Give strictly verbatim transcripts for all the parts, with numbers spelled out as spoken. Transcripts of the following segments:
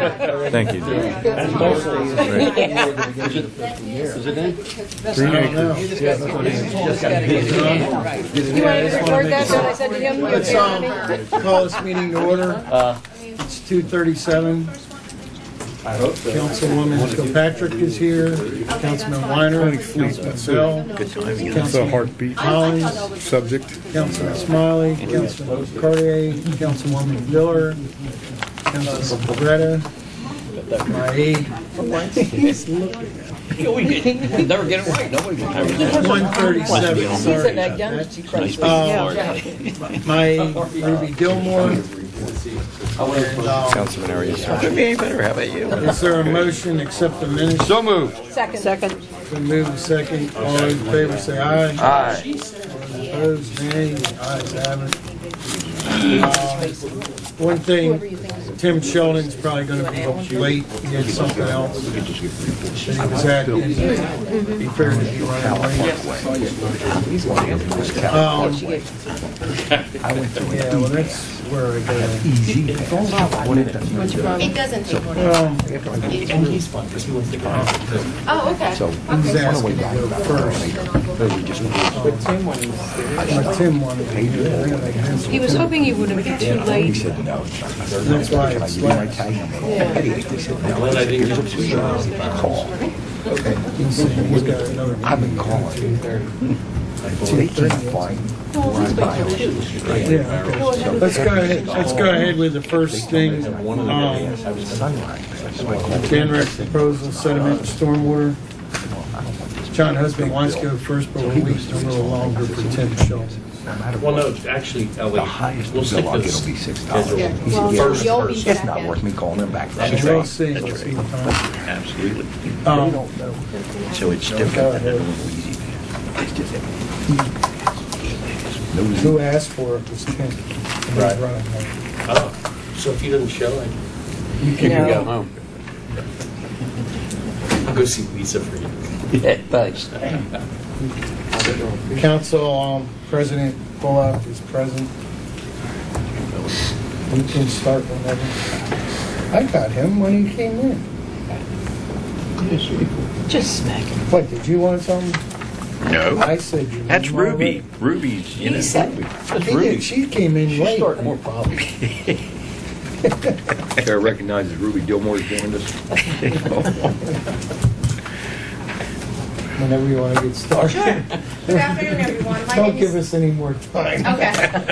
Thank you, Jim. That's mostly. Is it in? Three now. You want to record that, what I said to him? Let's um, call this meeting to order. Uh, It's two thirty-seven. I hope so. Councilwoman Kilpatrick is here. Councilman Weiner. Councilman Bell. Councilman heartbeat Collins. subject. Councilman Smiley. Councilman Cartier. Councilwoman Diller. Councilman Greta. My aide. He's looking at me. We can never get it right. Nobody can ever get it right. one thirty-seven. He's Sorry an egg about done. that. Um, My aide, Ruby Gilmore. And, um, Councilman Arias. Could be any better. How about you? Is there a motion to accept the minutes? So moved. Second. Second. Been moved to second. All those in favor say aye. Aye. Opposed, nay. Ayes have it. Uh, One thing, Tim Sheldon's probably going to be late. He had something else that he was at. He figured to be running late. Um, Yeah, well, that's where I go. It doesn't take more. Well, Oh, okay. he's asking to go first. But Tim wanted to be here. He was hoping he wouldn't be too late. That's why it's last. Glenn, I didn't get to He's saying he's got another. I've been calling. They can't find where I buy them. Yeah, okay. Let's go ahead, let's go ahead with the first thing. Um, Danrec proposal, sediment, stormwater. John Husband wants to go first, but we'll wait a little longer for Tim Sheldon. Well, no, actually, Ellie, The highest we'll stick bill I'll to get the will be six schedule. dollars. Yeah. Well, First you'll be person. It's not worth me calling them back. That's We'll right. see, we'll see what time. Absolutely. Um, So it's different than a little easy. It's just that. Who asked for it was Tim. Right. Right. Oh, so if he doesn't show, I You can No. go. home. I'll go see Lisa for you. Yeah, thanks. Council um, President Bullock is present. We can start whenever. I got him when he came in. Just smack him. What, did you want something? No. I said you. That's wanted Ruby. it. Ruby's, you know. said- Ruby. That's He did, Ruby. she came in late. Starting more problems. Sarah recognizes Ruby Gilmore's doing this. Whenever you want to get started. Sure. Good afternoon, everyone. My Don't name give is, us any more time. okay.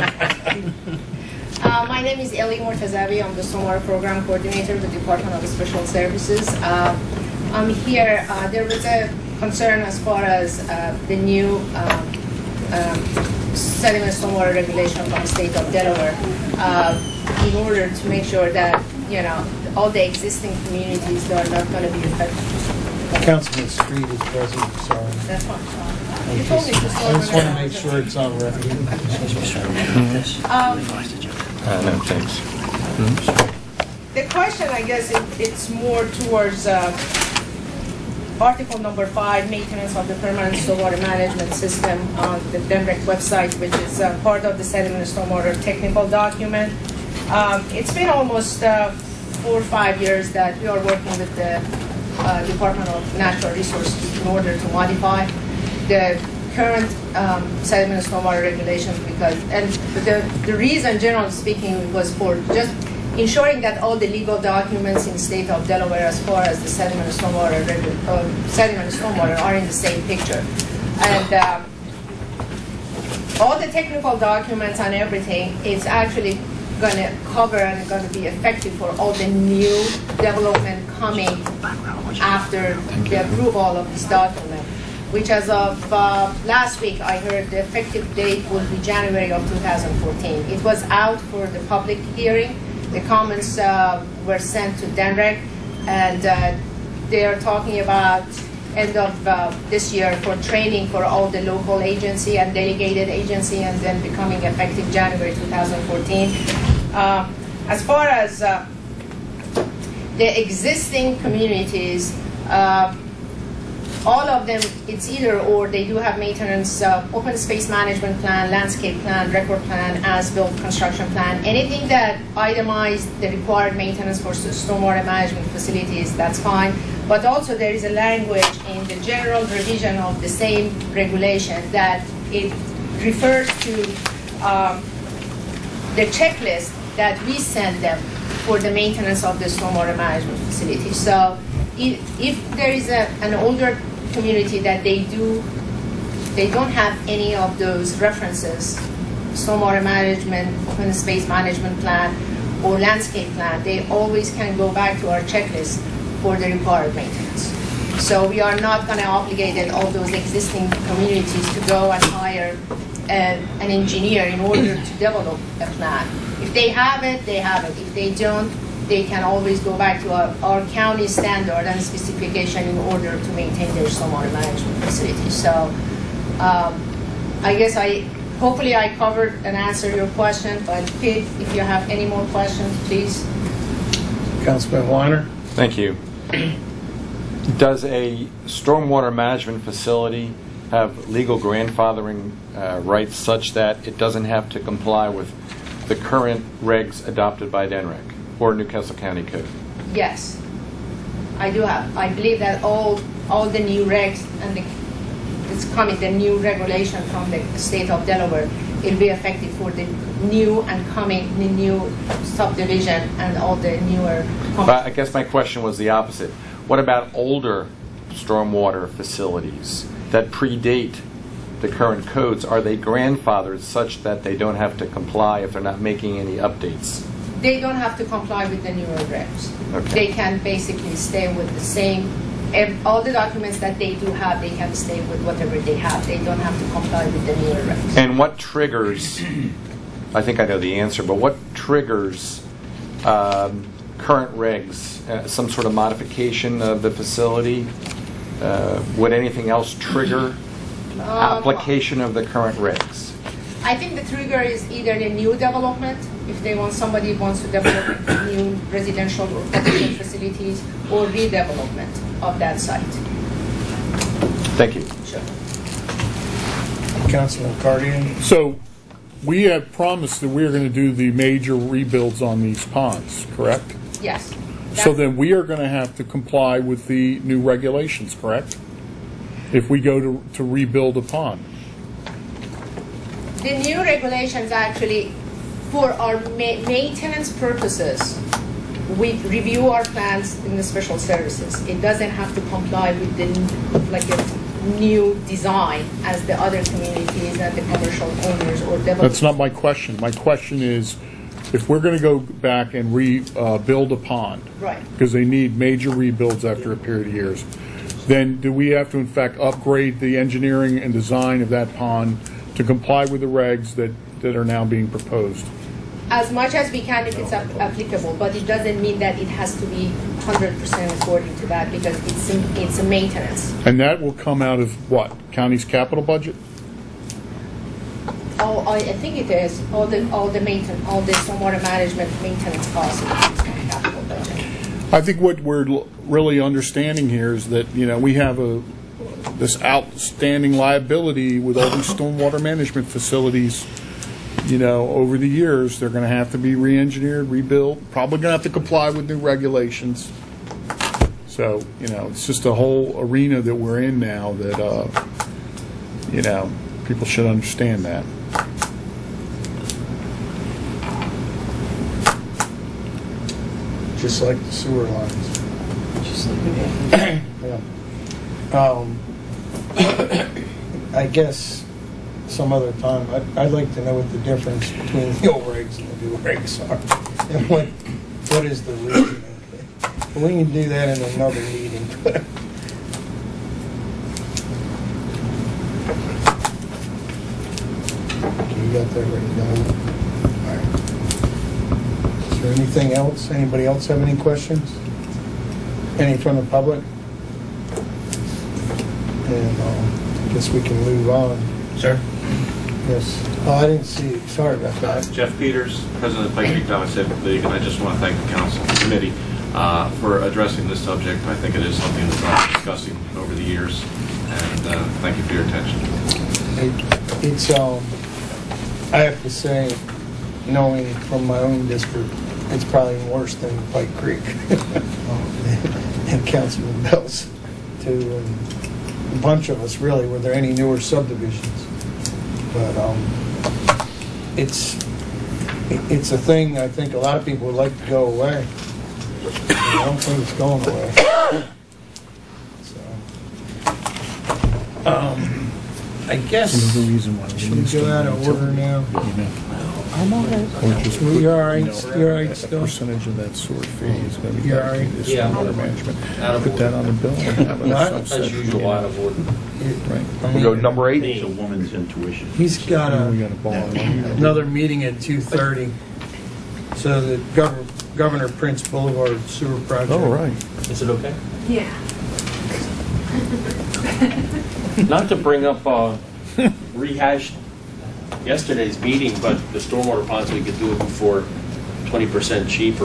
Uh, my name is Ellie Mortazavi. I'm the Stormwater Program Coordinator with the Department of Special Services. Uh, I'm here. Uh, there was a concern as far as uh, the new um, um, sediment stormwater regulation from the state of Delaware. Uh, in order to make sure that you know all the existing communities that are not going to be affected. Councilman Street is present, sorry. That's fine. I You told me to just, slow I just want to down. make sure it's on record. Um, Uh, no, thanks. The question, I guess, it, it's more towards uh, Article number five, maintenance of the permanent stormwater management system on the Denrec website, which is uh, part of the sediment stormwater technical document. Um, it's been almost uh, four or five years that we are working with the uh, Department of Natural Resources in order to modify the current um, sediment stormwater regulations because, and the, the reason, generally speaking, was for just ensuring that all the legal documents in the state of Delaware as far as the sediment and stormwater, uh, sediment and stormwater are in the same picture. And um, all the technical documents and everything is actually going to cover and going to be effective for all the new development coming after the approval of this document, which as of uh, last week, I heard the effective date will be January of two thousand fourteen. It was out for the public hearing. The comments uh, were sent to Denrec, and uh, they are talking about end of uh, this year for training for all the local agency and delegated agency, and then becoming effective January two thousand fourteen. Uh, as far as uh, the existing communities, uh, all of them, it's either or. They do have maintenance, uh, open space management plan, landscape plan, record plan, as-built construction plan. Anything that itemized the required maintenance for s- stormwater management facilities, that's fine. But also there is a language in the general revision of the same regulation that it refers to um, the checklist that we send them for the maintenance of the stormwater management facility. So if, if there is a, an older community that they do, they don't have any of those references, stormwater management, open space management plan, or landscape plan, they always can go back to our checklist for the required maintenance. So we are not going to obligate all those existing communities to go and hire uh, an engineer in order to develop a plan. If they have it, they have it. If they don't, they can always go back to our, our county standard and specification in order to maintain their stormwater management facility. So um, I guess I, hopefully I covered and answered your question, but Pete, if you have any more questions, please. Councilman Weiner? Thank you. Does a stormwater management facility have legal grandfathering uh, rights such that it doesn't have to comply with the current regs adopted by D N R E C or Newcastle County Code? Yes, I do have. I believe that all all the new regs and the, it's coming, the new regulation from the state of Delaware, it'll be effective for the new and coming, the new subdivision and all the newer. But I guess my question was the opposite. What about older stormwater facilities that predate the current codes? Are they grandfathered such that they don't have to comply if they're not making any updates? They don't have to comply with the newer regs. Okay. They can basically stay with the same, ev- all the documents that they do have, they can stay with whatever they have. They don't have to comply with the newer regs. And what triggers, I think I know the answer, but what triggers um, current regs, uh, some sort of modification of the facility? Uh, would anything else trigger Um, application of the current regs? I think the trigger is either the new development, if they want, somebody wants to develop new residential or commercial facilities, or redevelopment of that site. Thank you. Sure. Councilman Cardian? So we have promised that we're going to do the major rebuilds on these ponds, correct? Yes. So That's- then we are going to have to comply with the new regulations, correct? If we go to, to rebuild a pond. The new regulations actually, for our ma- maintenance purposes, we review our plans in the special services. It doesn't have to comply with the n- like a new design as the other communities and the commercial owners or developers. That's not my question. My question is, if we're going to go back and rebuild a pond, Right. because they need major rebuilds after a period of years, then do we have to in fact upgrade the engineering and design of that pond to comply with the regs that, that are now being proposed? As much as we can if it's ap- applicable, but it doesn't mean that it has to be one hundred percent according to that, because it's a, it's a maintenance. And that will come out of what? County's capital budget? All, I, I think it is, all the, all the maintenance, all the stormwater management maintenance costs is from capital budget. I think what we're l- really understanding here is that, you know, we have a, this outstanding liability with all these stormwater management facilities. You know, over the years, they're going to have to be re-engineered, rebuilt, probably going to have to comply with new regulations. So, you know, it's just a whole arena that we're in now that, uh, you know, people should understand that. Just like the sewer lines. Just like Yeah. Um, I guess some other time, I'd, I'd like to know what the difference between the old regs and the new regs are, and what, what is the reasoning. We can do that in another meeting. You got that ready to go? All right. Is there anything else? Anybody else have any questions? Any from the public? And um, I guess we can move on. Sir? Yes. Oh, I didn't see you. Sorry about Uh, that. Jeff Peters, President of Clay Creek Valley Civic League, and I just want to thank the council and committee uh, for addressing this subject. I think it is something that's been discussing over the years, and uh, thank you for your attention. It- It's, um, I have to say, knowing from my own district, it's probably worse than Pike Creek. And Councilman Bell's too, and a bunch of us really, were there any newer subdivisions. But, um, it's, it- it's a thing I think a lot of people would like to go away. I don't think it's going away. So, um, I guess, There's no reason why we should we need go to out of order now? I'm all right. Or just put, You all right? you know, You all right a still? percentage of that sewer fee is going to be You all right? dedicated to Yeah. stormwater management. Out of Put that order. on the bill and have it What? sunset. As usual, out of order. Right. I We go mean, number eight. It's a woman's intuition. he's got And we a, got a ball. another meeting at two thirty. So the Governor, Governor Prince Boulevard sewer project. Oh, right. Is it okay? Yeah. Not to bring up, uh, rehash yesterday's meeting, but the stormwater ponds, we could do it before twenty percent cheaper.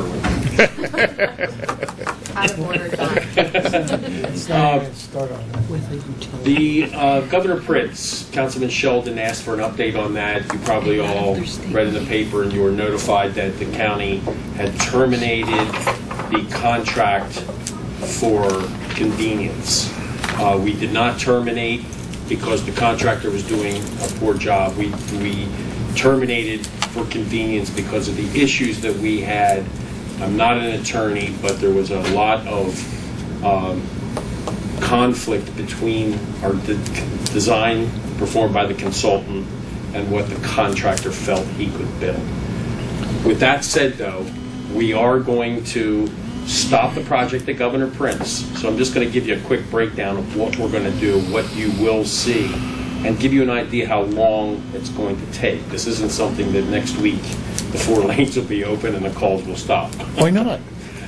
Out of order, John. Let's not even start on that. The uh, Governor Prince, Councilman Sheldon asked for an update on that. You probably all read in the paper and you were notified that the county had terminated the contract for convenience. Uh, we did not terminate because the contractor was doing a poor job. We, we terminated for convenience because of the issues that we had. I'm not an attorney, but there was a lot of um, conflict between our de- design performed by the consultant and what the contractor felt he could build. With that said, though, we are going to stop the project at Governor Prince. So I'm just going to give you a quick breakdown of what we're going to do, what you will see, and give you an idea how long it's going to take. This isn't something that next week the four lanes will be open and the calls will stop. Why not?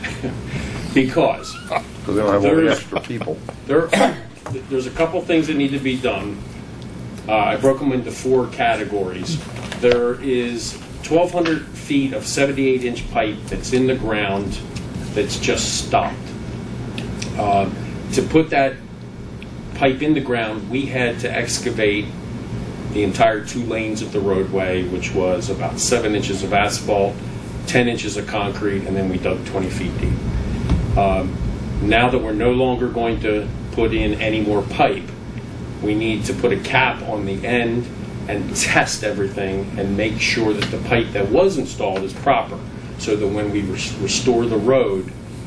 Because Because they don't have all the There's- extra people. there, there's a couple things that need to be done. Uh, I broke them into four categories. There is twelve hundred feet of seventy-eight inch pipe that's in the ground that's just stopped. Uh, to put that pipe in the ground, we had to excavate the entire two lanes of the roadway, which was about seven inches of asphalt, ten inches of concrete, and then we dug twenty feet deep. Um, now that we're no longer going to put in any more pipe, we need to put a cap on the end and test everything and make sure that the pipe that was installed is proper, so that when we res- restore the road,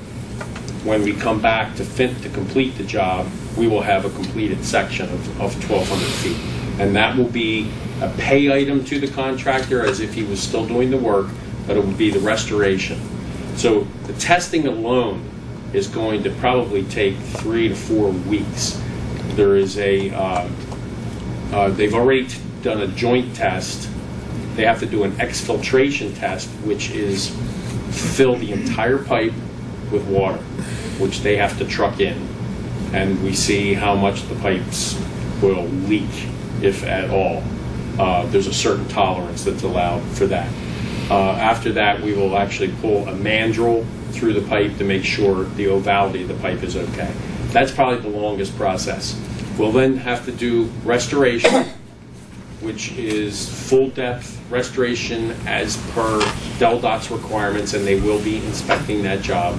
when we come back to fin- to complete the job, we will have a completed section of, of twelve hundred feet. And that will be a pay item to the contractor as if he was still doing the work, but it will be the restoration. So the testing alone is going to probably take three to four weeks. There is a, uh, uh, they've already t- done a joint test. They have to do an exfiltration test, which is fill the entire pipe with water, which they have to truck in. And we see how much the pipes will leak, if at all. Uh, there's a certain tolerance that's allowed for that. Uh, after that, we will actually pull a mandrel through the pipe to make sure the ovality of the pipe is okay. That's probably the longest process. We'll then have to do restoration, which is full depth restoration as per Del Dot's requirements, and they will be inspecting that job.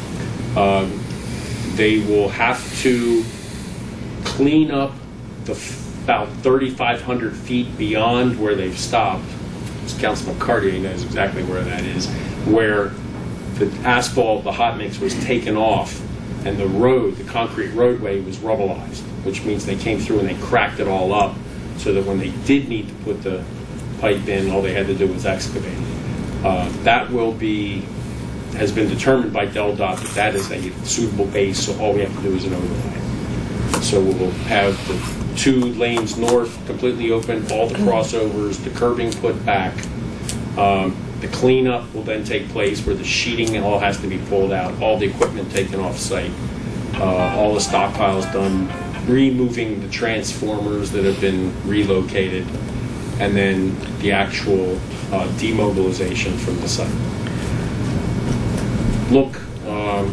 Um, they will have to clean up the f- about thirty-five hundred feet beyond where they've stopped. Councilman Cartier knows exactly where that is, where the asphalt, the hot mix was taken off, and the road, the concrete roadway, was rubbleized, which means they came through and they cracked it all up, so that when they did need to put the pipe in, all they had to do was excavate. Uh, that will be, has been determined by Del Dot that that is a suitable base, so all we have to do is an overlay. So we will have the two lanes north completely open, all the crossovers, the curbing put back. Um, the cleanup will then take place where the sheeting all has to be pulled out, all the equipment taken off site, uh, all the stockpiles done, removing the transformers that have been relocated, and then the actual uh, demobilization from the site. Look um,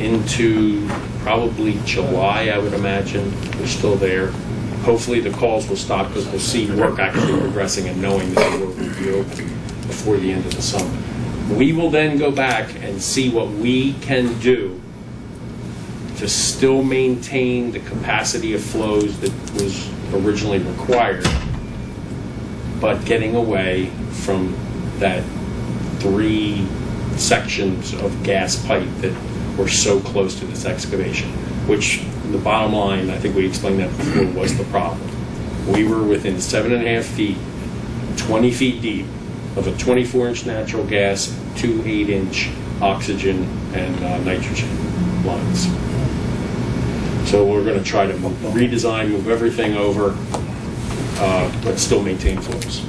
into probably July, I would imagine. They're still there. Hopefully the calls will stop because we'll see work actually progressing and knowing that the work will be open before the end of the summer. We will then go back and see what we can do to still maintain the capacity of flows that was originally required, but getting away from that three sections of gas pipe that were so close to this excavation, which the bottom line, I think we explained that before, was the problem. We were within seven and a half feet, twenty feet deep, of a twenty-four inch natural gas, two eight inch oxygen and uh, nitrogen lines. So we're going to try to move, redesign, move everything over, uh, but still maintain flows.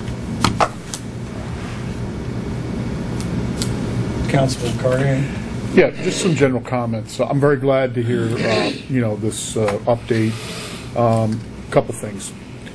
Councilman Carney. Yeah, just some general comments. I'm very glad to hear, uh, you know, this uh, update. Um, couple things.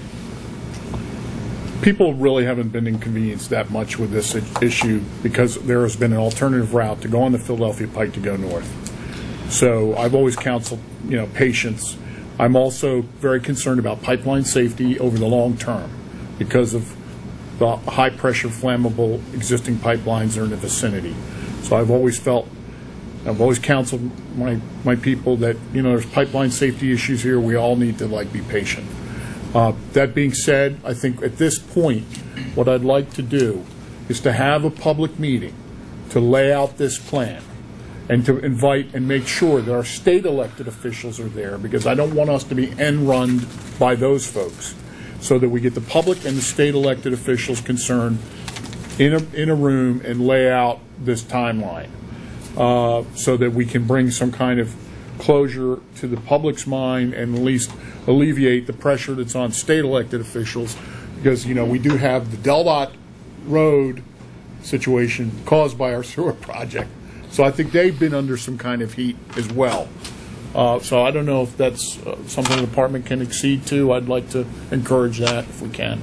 People really haven't been inconvenienced that much with this issue because there has been an alternative route to go on the Philadelphia Pike to go north. So I've always counseled, you know, patience. I'm also very concerned about pipeline safety over the long term because of the high pressure flammable existing pipelines that are in the vicinity. So I've always felt, I've always counseled my, my people that, you know, there's pipeline safety issues here. We all need to, like, be patient. Uh, that being said, I think at this point, what I'd like to do is to have a public meeting to lay out this plan and to invite and make sure that our state elected officials are there, because I don't want us to be end-run by those folks, so that we get the public and the state elected officials concerned in a, in a room and lay out this timeline. Uh, so that we can bring some kind of closure to the public's mind and at least alleviate the pressure that's on state elected officials, because, you know, we do have the Del Dot Road situation caused by our sewer project. So I think they've been under some kind of heat as well. Uh, so I don't know if that's uh, something the department can accede to. I'd like to encourage that if we can.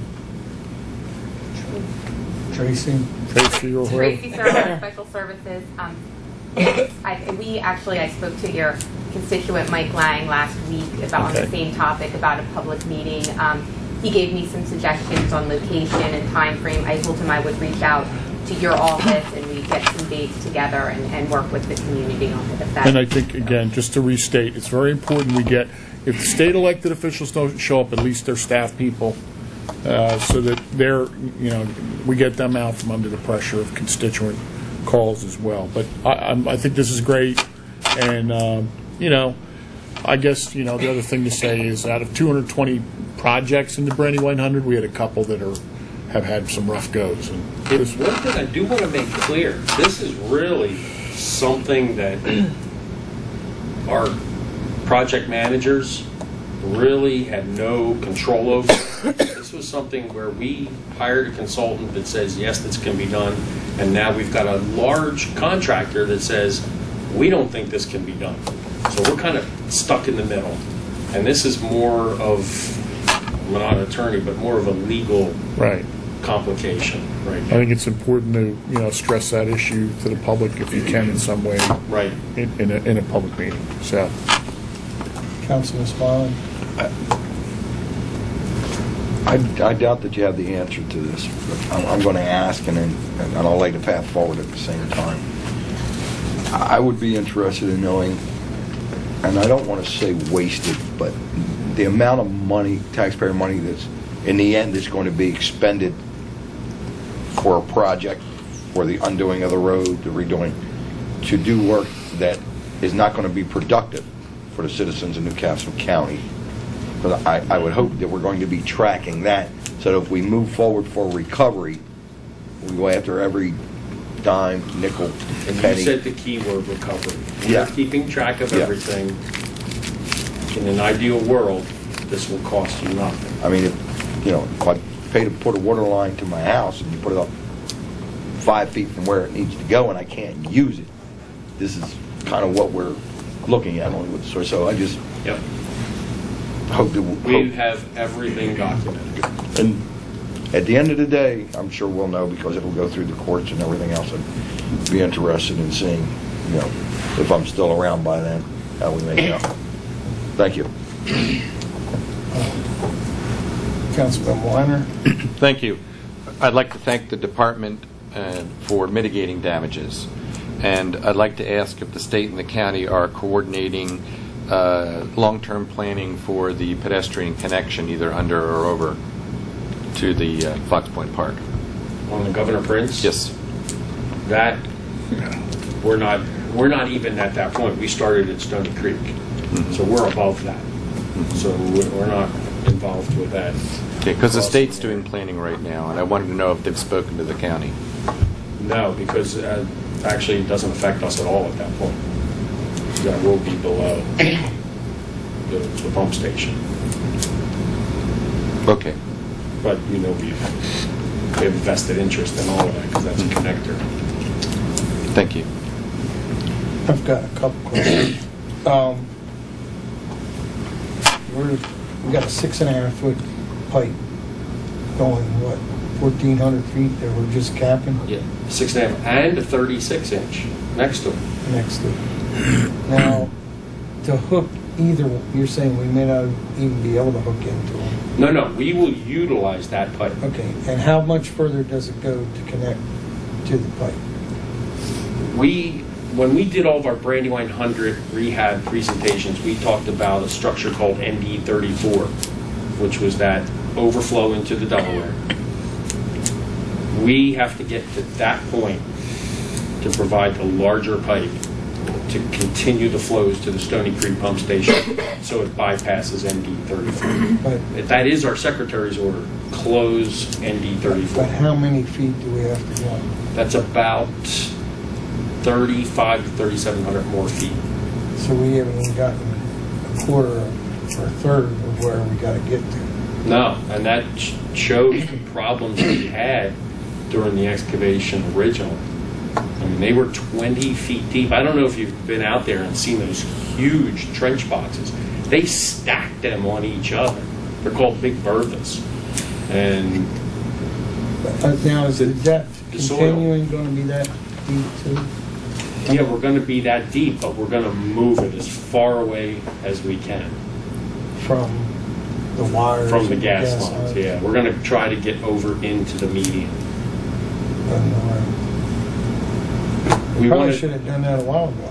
Tracy. Tracy or whoever. Tracy Server, Special Services. Um, I, we actually, I spoke to your constituent Mike Lang last week about Okay. on the same topic about a public meeting. Um, he gave me some suggestions on location and time frame. I told him I would reach out to your office and we get some dates together and, and work with the community on it. If that And I think, again, just to restate, it's very important we get, if the state elected officials don't show up, at least their staff people, uh, so that they're, you know, we get them out from under the pressure of constituent calls as well. But I, I'm, I think this is great, and um, you know, I guess, you know, the other thing to say is out of two hundred twenty projects in the Brandywine one hundred, we had a couple that are have had some rough goes. And It's one thing I do want to make clear. This is really something that our project managers really had no control over. This was something where we hired a consultant that says, yes, this can be done, and now we've got a large contractor that says, we don't think this can be done. So we're kind of stuck in the middle. And this is more of, I'm not an attorney, but more of a legal right. complication right I now. think it's important to, you know, stress that issue to the public if you can in some way Right. in, in, a, in a public meeting. So, Councilman Smiley. I, I doubt that you have the answer to this, but I'm, I'm going to ask, and then and I'll lay the path forward at the same time. I would be interested in knowing, and I don't want to say wasted, but the amount of money, taxpayer money, that's in the end is going to be expended for a project, for the undoing of the road, the redoing, to do work that is not going to be productive for the citizens of Newcastle County. Because I, I would hope that we're going to be tracking that, so that if we move forward for recovery, we go after every dime, nickel, And penny. you said the key word, recovery. We Yeah. are keeping track of Yeah. everything. In an ideal world, this will cost you nothing. I mean, if, you know, if I pay to put a water line to my house and you put it up five feet from where it needs to go and I can't use it, this is kind of what we're looking at only with the source. So I just Yep. hope that We hope, have everything documented. and at the end of the day, I'm sure we'll know because it'll go through the courts and everything else. I'd be interested in seeing you know, if I'm still around by then, how we make it out. Thank you. Councilman Weiner? Thank you. I'd like to thank the department uh, for mitigating damages. And I'd like to ask if the state and the county are coordinating uh, long-term planning for the pedestrian connection, either under or over to the uh, Fox Point Park. On the Governor Prince? Yes. That, we're not, we're not even at that point. We started at Stony Creek. Mm-hmm. So we're above that. So we're we're not involved with that. Okay, because the state's doing planning right now, and I wanted to know if they've spoken to the county. No, because uh, actually it doesn't affect us at all at that point. That will be below the, the pump station. Okay. But, you know, we we have a vested interest in all of that because that's a connector. Thank you. I've got a couple questions. Um, we're, we got a six and a half foot pipe going, what, fourteen hundred feet that we're just capping Yeah, six and a half and a thirty-six inch next to it. next to it. Now, to hook either, you're saying we may not even be able to hook into them. No, no, we will utilize that pipe. Okay, and how much further does it go to connect to the pipe? We, when we did all of our Brandywine one hundred rehab presentations, we talked about a structure called N D thirty-four, which was that overflow into the Delaware. We have to get to that point to provide the larger pipe to continue the flows to the Stony Creek pump station so it bypasses N D thirty-four. But, That is our secretary's order, close N D thirty-four. but how many feet do we have to go? That's about thirty-five to thirty-seven hundred more feet. So we haven't even gotten a quarter or a third of where we got to get to. No, and that sh- shows the problems we had during the excavation originally. I mean, they were twenty feet deep. I don't know if you've been out there and seen those huge trench boxes. They stacked them on each other. They're called big berthas. And Uh, now, is the depth the soil. continuing going to be that deep too? yeah, we're going to be that deep, but we're going to move it as far away as we can From the wires? from the and gas lines. Yeah, we're going to try to get over into the median. And, uh, We Probably wanna- should have done that a while ago.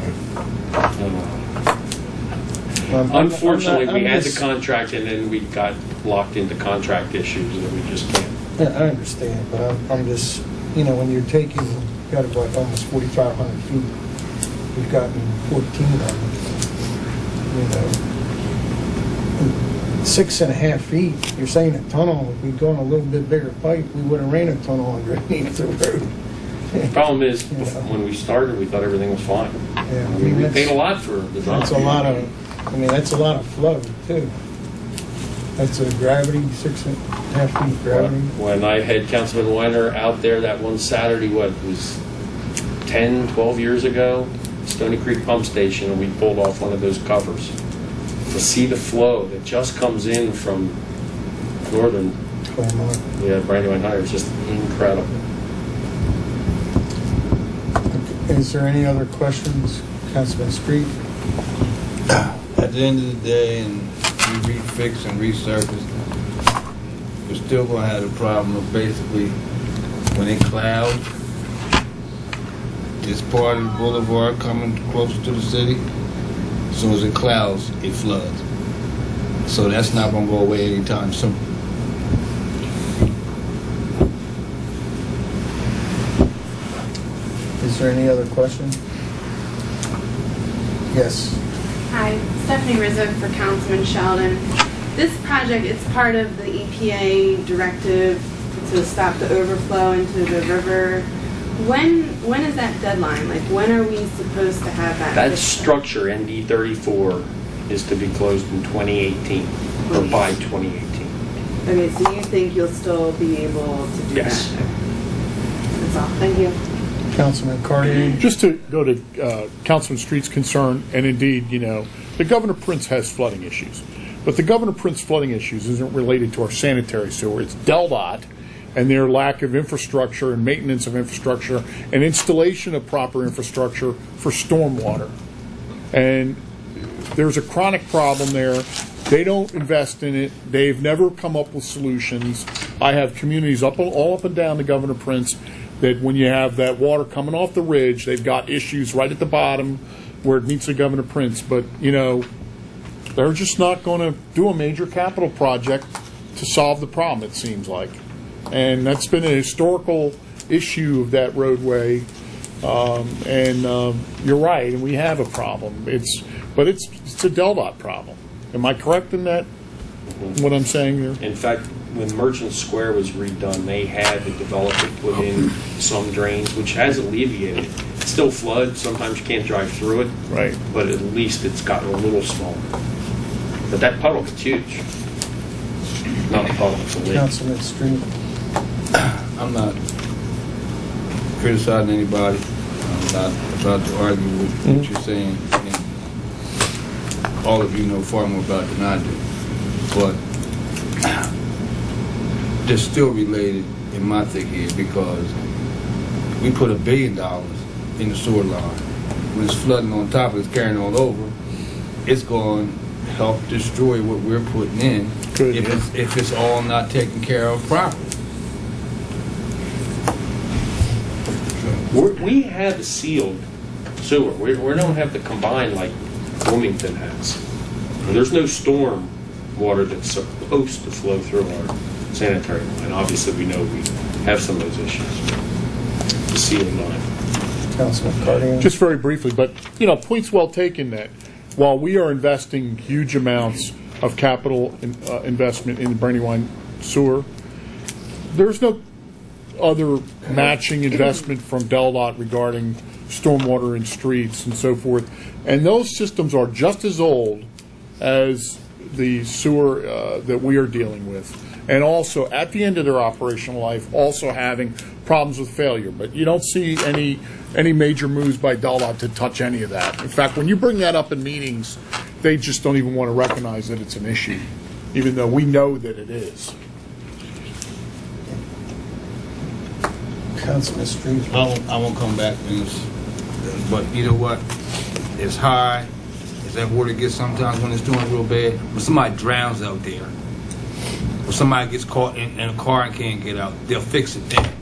Uh, I'm- I'm- Unfortunately, I'm we not- I'm had the just- contract and then we got locked into contract issues that we just can't. Yeah, I understand, but I'm, I'm just, you know, when you're taking, got about almost forty-five hundred feet, we've gotten fourteen of them, you know. Six and a half feet, you're saying a tunnel, if we'd gone a little bit bigger pipe, we would have ran a tunnel underneath the road. The problem is, Yeah. bef- when we started, we thought everything was fine. Yeah, I mean, we that's- paid a lot for the That's a lot of, I mean, that's a lot of flow too. That's a gravity, six and a half feet gravity. When I had Councilman Weiner out there that one Saturday, what, it was ten, twelve years ago, Stony Creek Pump Station, and we pulled off one of those covers. To see the flow that just comes in from northern, Claremont. yeah, Brandywine High, it's just incredible. Is there any other questions, Councilman Street? At the end of the day, and we refix and resurface, we're still gonna have the problem of basically when it clouds, this part of the boulevard coming closer to the city, as soon as it clouds, it floods. So that's not gonna go away anytime soon. Is there any other question? Yes. Hi, Stephanie Rizzo for Councilman Sheldon. This project, it's part of the E P A directive to stop the overflow into the river. When when is that deadline? Like, when are we supposed to have that? That fixed? structure, N D thirty-four, is to be closed in twenty eighteen, or by twenty eighteen. Okay, so you think you'll still be able to do Yes. that? That's all. Thank you. Councilman Cartier? Just to go to uh, Councilman Street's concern, and indeed, you know, the Governor Prince has flooding issues. But the Governor Prince flooding issues isn't related to our sanitary sewer. It's DelDOT and their lack of infrastructure and maintenance of infrastructure and installation of proper infrastructure for stormwater. And there's a chronic problem there. They don't invest in it. They've never come up with solutions. I have communities up all up and down the Governor Prince that when you have that water coming off the ridge, they've got issues right at the bottom where it meets the Governor Prince. But, you know, they're just not going to do a major capital project to solve the problem, it seems like. And that's been a historical issue of that roadway. Um, and um, you're right, and we have a problem. It's, but it's, it's a DelDOT problem. Am I correct in that, what I'm saying here? In fact, when Merchant Square was redone, they had the developer put in some drains, which has alleviated. It still floods. Sometimes you can't drive through it. Right. But at least it's gotten a little smaller. But that puddle is huge. Not a puddle, it's a lake. Councilman Street. I'm not criticizing anybody. I'm not about to argue with Mm-hmm. what you're saying. And all of you know far more about it than I do. But they're still related in my thick head because we put a billion dollars in the sewer line. When it's flooding on top of it, it's carrying all over, it's going to help destroy what we're putting in Good, if, yeah. it's, if it's all not taken care of properly. We're, we have a sealed sewer. We, we don't have the combined like Wilmington has. There's no storm water that's supposed to flow through our sanitary line. Obviously, we know we have some of those issues. The sealing line. Councilman Cardigan. Just very briefly, but, you know, point's well taken that while we are investing huge amounts of capital in, uh, investment in the Brandywine sewer, there's no other matching investment from DelDOT regarding stormwater in streets and so forth. And those systems are just as old as the sewer uh, that we are dealing with. And also, at the end of their operational life, also having problems with failure. But you don't see any any major moves by DelDOT to touch any of that. In fact, when you bring that up in meetings, they just don't even want to recognize that it's an issue, even though we know that it is. Councilman Street. I won't, I won't come back to this, but you know what? It's high. As that water gets sometimes when it's doing real bad, when somebody drowns out there, or somebody gets caught in, in a car and can't get out, they'll fix it then.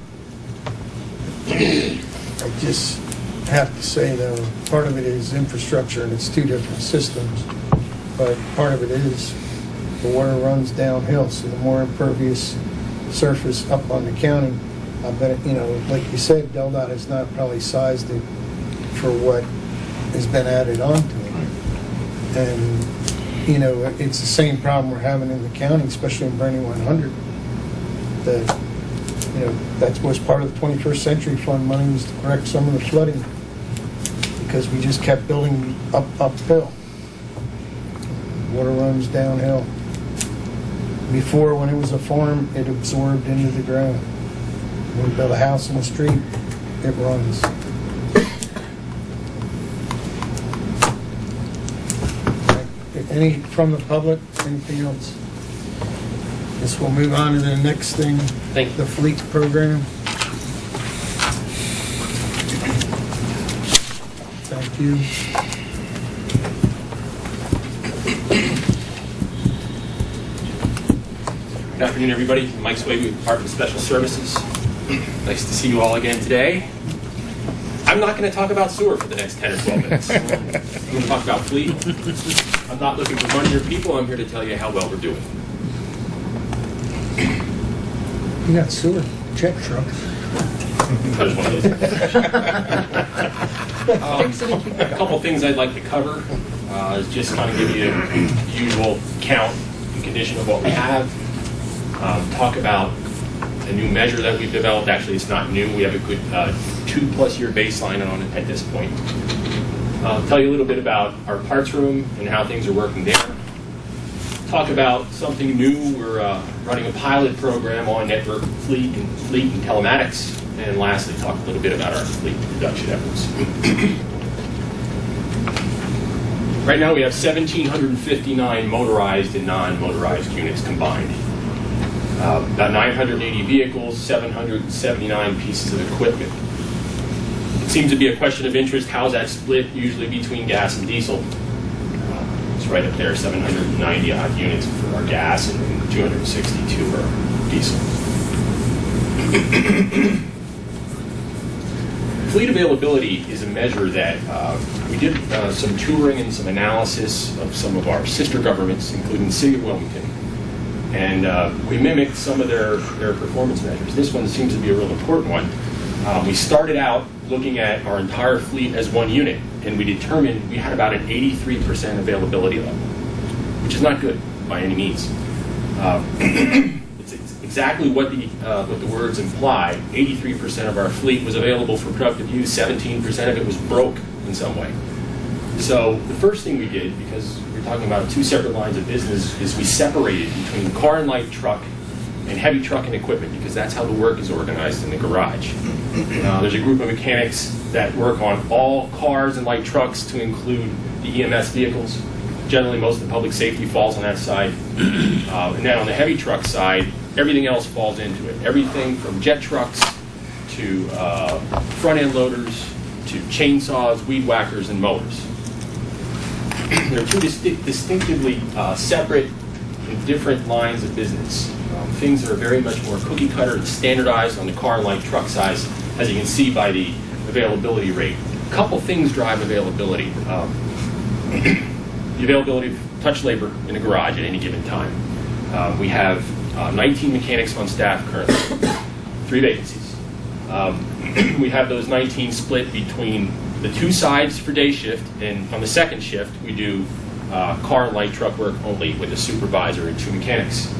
I just have to say, though, part of it is infrastructure, and it's two different systems. But part of it is the water runs downhill, so the more impervious surface up on the county, I bet, you know, like you said, DelDOT has not probably sized it for what has been added onto it. And, you know, it's the same problem we're having in the county, especially in Brandywine one hundred. That, you know, that was part of the twenty-first century fund money, was to correct some of the flooding because we just kept building up uphill. Water runs downhill. Before, when it was a farm, it absorbed into the ground. When we build a house in the street, it runs. Any from the public? Anything else? Guess we'll move on to the next thing. Thank you. The fleet program. Thank you. Good afternoon, everybody. Mike Swaybe with Department of Special Services. Nice to see you all again today. I'm not going to talk about sewer for the next ten or twelve minutes. I'm going to talk about fleet. I'm not looking for money or people. I'm here to tell you how well we're doing. You got sewer check truck. That is one of those. Um, a couple things I'd like to cover uh, is just kind of give you the usual count and condition of what we have. Um, talk about a new measure that we've developed. Actually, it's not new. We have a good uh, two plus year baseline on it at this point. Uh, tell you a little bit about our parts room and how things are working there. Talk about something new. We're uh, running a pilot program on network fleet and fleet and telematics. And lastly, talk a little bit about our fleet reduction efforts. Right now, we have one thousand seven hundred fifty-nine motorized and non-motorized units combined. Uh, about nine hundred eighty vehicles, seven hundred seventy-nine pieces of equipment. It seems to be a question of interest. How's that split usually between gas and diesel? Uh, it's right up there, seven hundred ninety odd units for our gas and two hundred sixty-two for our diesel. Fleet availability is a measure that uh, we did uh, some touring and some analysis of some of our sister governments, including the City of Wilmington. And uh, we mimicked some of their, their performance measures. This one seems to be a real important one. Um, we started out looking at our entire fleet as one unit, and we determined we had about an eighty-three percent availability level, which is not good by any means. Uh, it's, it's exactly what the, uh, what the words imply. eighty-three percent of our fleet was available for productive use, seventeen percent of it was broke in some way. So the first thing we did, because we're talking about two separate lines of business, is we separated between car and light truck and heavy truck and equipment, because that's how the work is organized in the garage. Uh, there's a group of mechanics that work on all cars and light trucks to include the E M S vehicles. Generally, most of the public safety falls on that side. Uh, and then on the heavy truck side, everything else falls into it. Everything from jet trucks to uh, front-end loaders to chainsaws, weed whackers, and mowers. They're two disti- distinctively uh, separate and different lines of business. Um, things that are very much more cookie cutter and standardized on the car and light truck size, as you can see by the availability rate. A couple things drive availability. Um, the availability of touch labor in the garage at any given time. Uh, we have uh, nineteen mechanics on staff currently, three vacancies. Um, we have those nineteen split between the two sides for day shift, and on the second shift we do uh, car and light truck work only with a supervisor and two mechanics.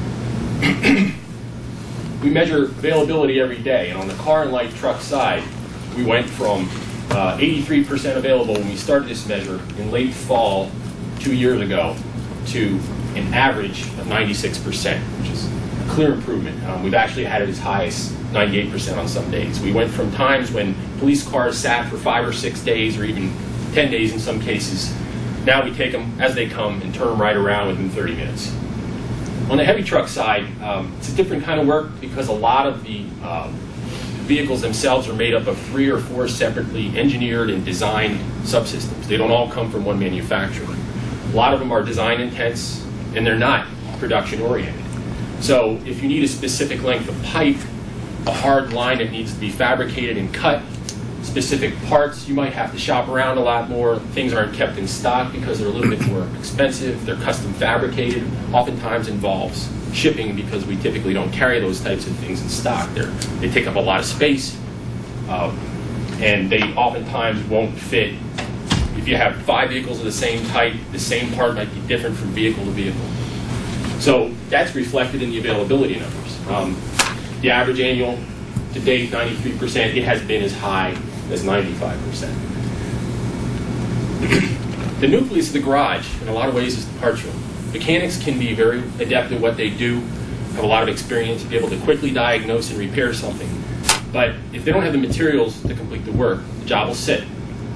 We measure availability every day, and on the car and light truck side, we went from uh, eighty-three percent available when we started this measure in late fall two years ago to an average of ninety-six percent, which is a clear improvement. Um, we've actually had it as high as ninety-eight percent on some days. We went from times when police cars sat for five or six days or even ten days in some cases. Now we take them as they come and turn them right around within thirty minutes. On the heavy truck side, um, it's a different kind of work because a lot of the uh, vehicles themselves are made up of three or four separately engineered and designed subsystems. They don't all come from one manufacturer. A lot of them are design intense, and they're not production oriented. So if you need a specific length of pipe, a hard line that needs to be fabricated and cut, specific parts, you might have to shop around a lot more. Things aren't kept in stock because they're a little bit more expensive. They're custom fabricated, oftentimes involves shipping because we typically don't carry those types of things in stock. They're, they take up a lot of space, um, and they oftentimes won't fit. If you have five vehicles of the same type, the same part might be different from vehicle to vehicle. So that's reflected in the availability numbers. Um, the average annual to date, ninety-three percent. It has been as high as ninety-five percent. The nucleus of the garage, in a lot of ways, is the parts room. Mechanics can be very adept at what they do, have a lot of experience, be able to quickly diagnose and repair something. But if they don't have the materials to complete the work, the job will sit.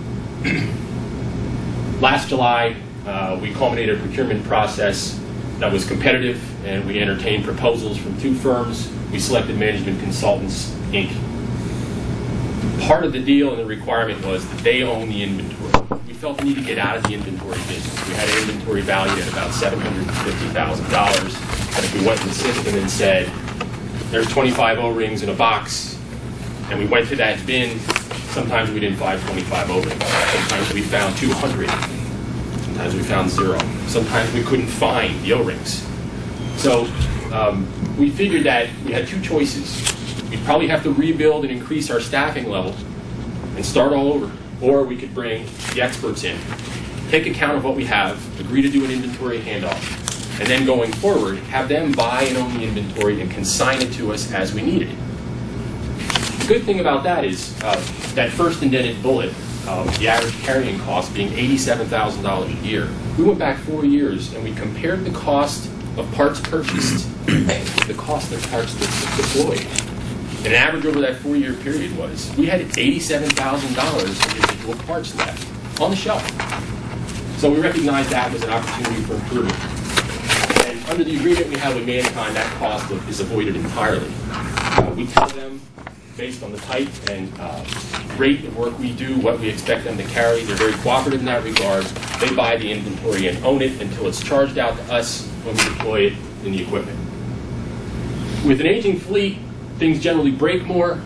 Last July, uh, we culminated a procurement process that was competitive, and we entertained proposals from two firms. We selected Management Consultants, Incorporated. Part of the deal and the requirement was that they own the inventory. We felt the need to get out of the inventory business. We had an inventory valued at about seven hundred fifty thousand dollars. And if we went to the system and said, there's twenty-five O-rings in a box, and we went to that bin, sometimes we didn't find twenty-five O-rings. Sometimes we found two hundred. Sometimes we found zero. Sometimes we couldn't find the O-rings. So um, we figured that we had two choices. We'd probably have to rebuild and increase our staffing level and start all over. Or we could bring the experts in, take account of what we have, agree to do an inventory handoff, and then going forward, have them buy and own the inventory and consign it to us as we need it. The good thing about that is uh, that first indented bullet, uh, the average carrying cost being eighty-seven thousand dollars a year. We went back four years and we compared the cost of parts purchased with the cost of parts deployed. And an average over that four-year period was we had eighty-seven thousand dollars in individual parts left on the shelf. So we recognized that was an opportunity for improvement. And under the agreement we have with Mankind, that cost of- is avoided entirely. Uh, we tell them, based on the type and uh, rate of work we do, what we expect them to carry. They're very cooperative in that regard. They buy the inventory and own it until it's charged out to us when we deploy it in the equipment. With an aging fleet, things generally break more.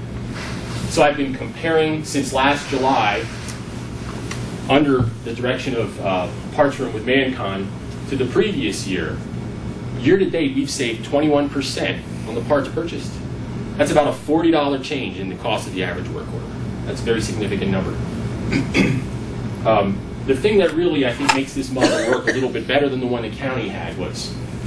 So I've been comparing since last July, under the direction of uh, Parts Room with Mankind, to the previous year. Year to date, we've saved twenty-one percent on the parts purchased. That's about a forty dollar change in the cost of the average work order. That's a very significant number. um, the thing that really, I think, makes this model work a little bit better than the one the county had was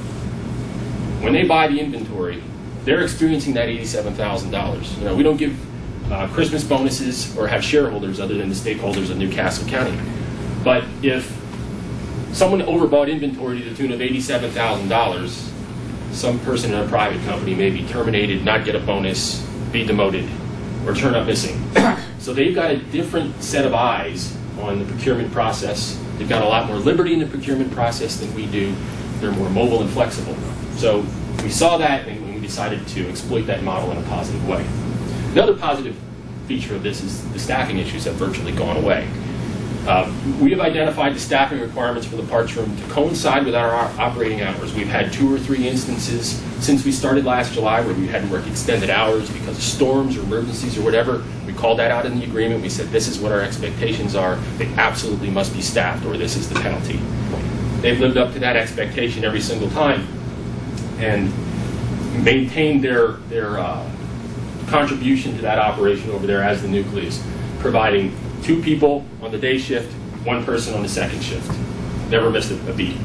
when they buy the inventory, they're experiencing that eighty-seven thousand dollars. You know, we don't give uh, Christmas bonuses or have shareholders other than the stakeholders of Newcastle County. But if someone overbought inventory to the tune of eighty-seven thousand dollars, some person in a private company may be terminated, not get a bonus, be demoted, or turn up missing. So they've got a different set of eyes on the procurement process. They've got a lot more liberty in the procurement process than we do. They're more mobile and flexible. So we saw that and we decided to exploit that model in a positive way. Another positive feature of this is the staffing issues have virtually gone away. Uh, we have identified the staffing requirements for the parts room to coincide with our operating hours. We've had two or three instances since we started last July where we had to work extended hours because of storms or emergencies or whatever. We called that out in the agreement. We said this is what our expectations are. They absolutely must be staffed or this is the penalty. They've lived up to that expectation every single time and maintained their, their uh, contribution to that operation over there as the nucleus, providing two people on the day shift, one person on the second shift. Never missed a, a beat.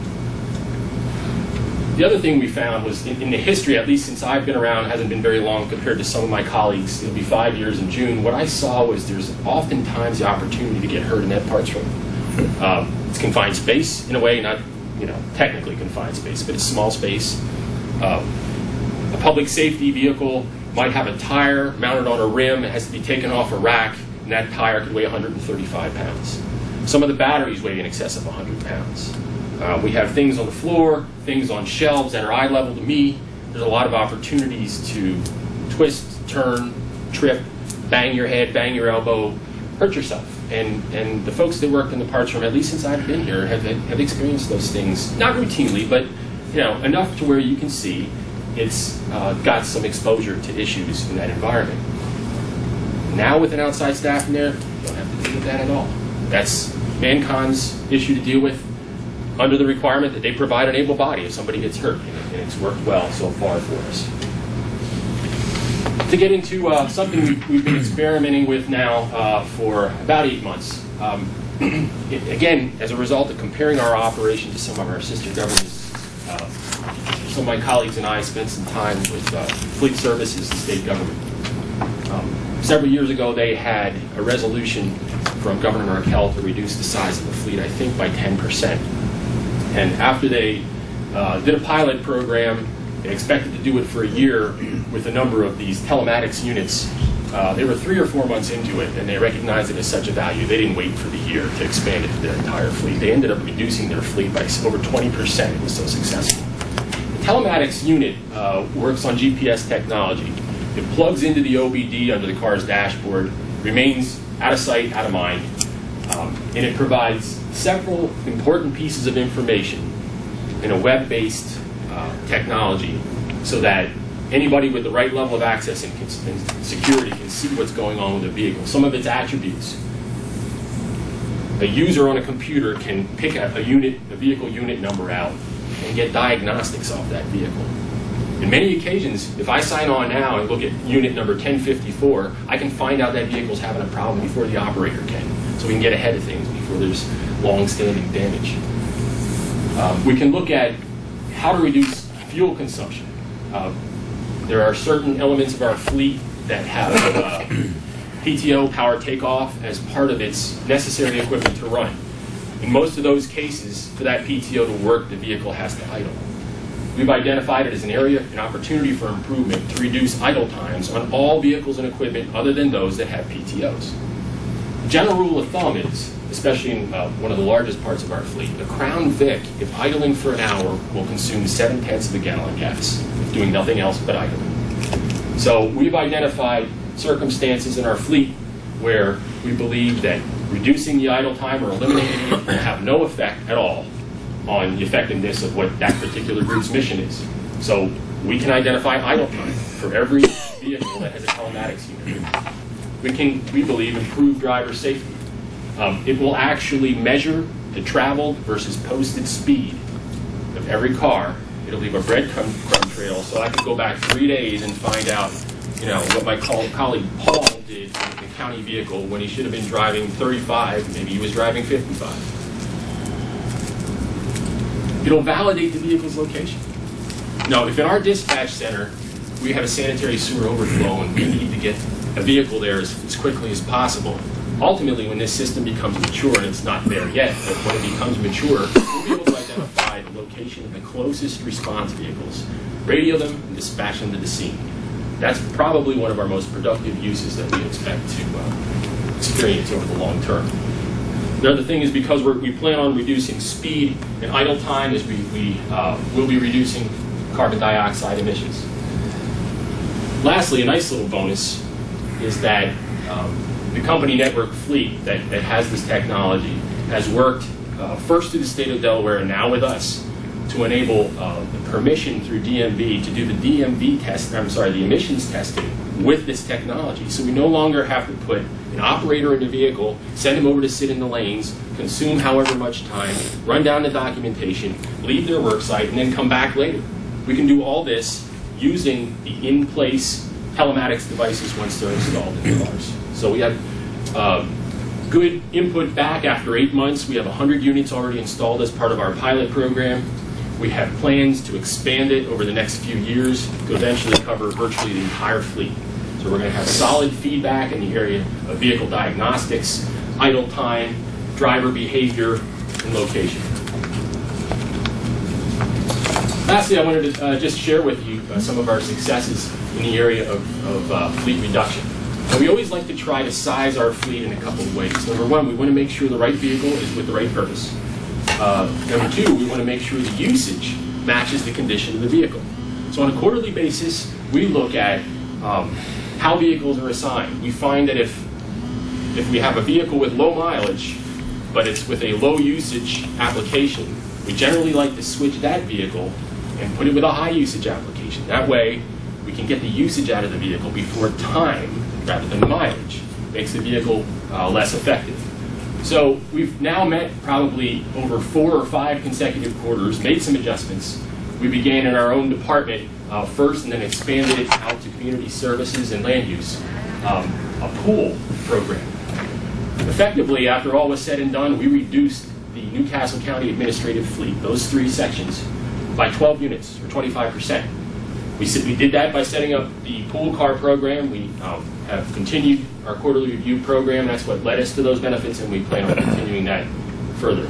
The other thing we found was in, in the history, at least since I've been around, hasn't been very long compared to some of my colleagues. It'll be five years in June. What I saw was there's oftentimes the opportunity to get hurt in that parts room. Um, it's confined space in a way, not you know technically confined space, but it's small space. Um, a public safety vehicle might have a tire mounted on a rim. It has to be taken off a rack. And that tire could weigh one hundred thirty-five pounds. Some of the batteries weigh in excess of one hundred pounds. Uh, we have things on the floor, things on shelves that are eye level to me. There's a lot of opportunities to twist, turn, trip, bang your head, bang your elbow, hurt yourself. And and the folks that worked in the parts room, at least since I've been here, have have experienced those things, not routinely, but you know enough to where you can see it's uh, got some exposure to issues in that environment. Now with an outside staff in there, you don't have to deal with that at all. That's Mankind's issue to deal with under the requirement that they provide an able body if somebody gets hurt, and it's worked well so far for us. To get into uh, something we've, we've been experimenting with now uh, for about eight months. Um, it, again, as a result of comparing our operation to some of our sister governments, uh, some of my colleagues and I spent some time with uh, Fleet Services, the state government. Um, Several years ago, they had a resolution from Governor Markell to reduce the size of the fleet, I think, by ten percent. And after they uh, did a pilot program, they expected to do it for a year with a number of these telematics units. Uh, they were three or four months into it, and they recognized it as such a value. They didn't wait for the year to expand it to their entire fleet. They ended up reducing their fleet by over twenty percent. It was so successful. The telematics unit uh, works on G P S technology. It plugs into the O B D under the car's dashboard, remains out of sight, out of mind, um, and it provides several important pieces of information in a web-based uh, technology so that anybody with the right level of access and, cons- and security can see what's going on with the vehicle. Some of its attributes. A user on a computer can pick a, a unit, a vehicle unit number out and get diagnostics off that vehicle. In many occasions, if I sign on now and look at unit number ten fifty-four, I can find out that vehicle's having a problem before the operator can. So we can get ahead of things before there's long-standing damage. Um, we can look at how to reduce fuel consumption. Uh, there are certain elements of our fleet that have uh, P T O, power takeoff, as part of its necessary equipment to run. In most of those cases, for that P T O to work, the vehicle has to idle. We've identified it as an area, an opportunity for improvement to reduce idle times on all vehicles and equipment other than those that have P T Os. The general rule of thumb is especially in uh, one of the largest parts of our fleet. The Crown Vic, if idling for an hour, will consume seven tenths of a gallon of gas, doing nothing else but idling. So we've identified circumstances in our fleet where we believe that reducing the idle time or eliminating it will have no effect at all on the effectiveness of what that particular route's mission is. So we can identify idle time for every vehicle that has a telematics unit. We can, we believe, improve driver safety. Um, it will actually measure the traveled versus posted speed of every car. It'll leave a breadcrumb trail, so I could go back three days and find out, you know, what my co- colleague Paul did in the county vehicle when he should have been driving thirty-five, maybe he was driving fifty-five. It'll validate the vehicle's location. Now, if in our dispatch center we have a sanitary sewer overflow and we need to get a vehicle there as, as quickly as possible, ultimately when this system becomes mature, and it's not there yet, but when it becomes mature, we'll be able to identify the location of the closest response vehicles, radio them, and dispatch them to the scene. That's probably one of our most productive uses that we expect to uh, experience over the long term. The other thing is because we're, we plan on reducing speed and idle time, is we, we uh, will be reducing carbon dioxide emissions. Lastly, a nice little bonus is that um, the company network fleet that, that has this technology has worked uh, first through the state of Delaware and now with us to enable uh, the permission through D M V to do the D M V test, I'm sorry, the emissions testing with this technology. So we no longer have to put an operator in the vehicle, send him over to sit in the lanes, consume however much time, run down the documentation, leave their work site, and then come back later. We can do all this using the in-place telematics devices once they're installed in the cars. So we have uh, good input back after eight months. We have one hundred units already installed as part of our pilot program. We have plans to expand it over the next few years to eventually cover virtually the entire fleet. So we're going to have solid feedback in the area of vehicle diagnostics, idle time, driver behavior, and location. Lastly, I wanted to uh, just share with you uh, some of our successes in the area of, of uh, fleet reduction. Now, we always like to try to size our fleet in a couple of ways. Number one, we want to make sure the right vehicle is with the right purpose. Uh, number two, we want to make sure the usage matches the condition of the vehicle. So on a quarterly basis, we look at um, how vehicles are assigned. We find that if, if we have a vehicle with low mileage, but it's with a low usage application, we generally like to switch that vehicle and put it with a high usage application. That way, we can get the usage out of the vehicle before time rather than mileage. Makes the vehicle uh, less effective. So we've now met probably over four or five consecutive quarters, made some adjustments. We began in our own department uh, first and then expanded it out to community services and land use, um, a pool program. Effectively, after all was said and done, we reduced the Newcastle County administrative fleet, those three sections, by twelve units, or twenty-five percent. We, we did that by setting up the pool car program. We um, have continued our quarterly review program. That's what led us to those benefits, and we plan on continuing that further.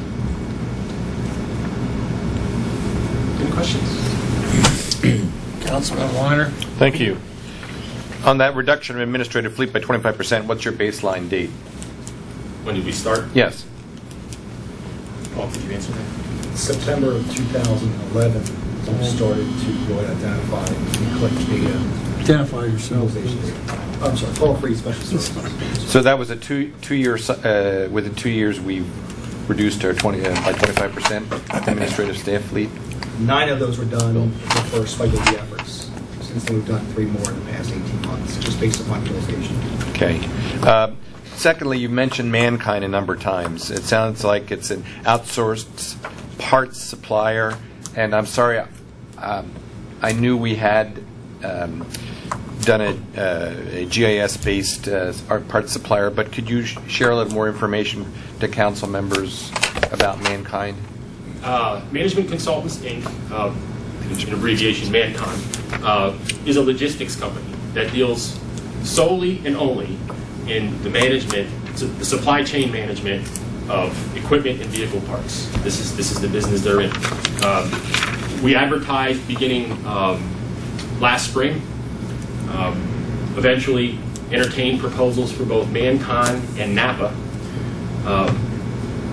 Any questions? Councilman Weiner. Thank you. On that reduction of administrative fleet by twenty-five percent, what's your baseline date? When did we start? Yes. Paul, could you answer that? September of two thousand eleven, we started to go and identify and collect data. Identify yourself. I'm sorry, toll-free special services. So that was a two two year uh, within two years we reduced our twenty uh, by twenty-five percent administrative staff fleet. Nine of those were done the first cycle of the efforts. Since then, we've done three more in the past eighteen months, just based upon utilization. Okay. Uh, secondly, you mentioned Mankind a number of times. It sounds like it's an outsourced parts supplier, and I'm sorry, um, I knew we had um, done a, uh, a G I S-based uh, parts supplier, but could you sh- share a little more information to council members about Mankind? Uh, Management Consultants, Incorporated, uh, an abbreviation Mankind, uh, is a logistics company that deals solely and only in the management, the supply chain management of equipment and vehicle parts. This is this is the business they're in. Um, we advertised beginning um, last spring. Um, eventually, entertained proposals for both Mankind and Napa. Uh,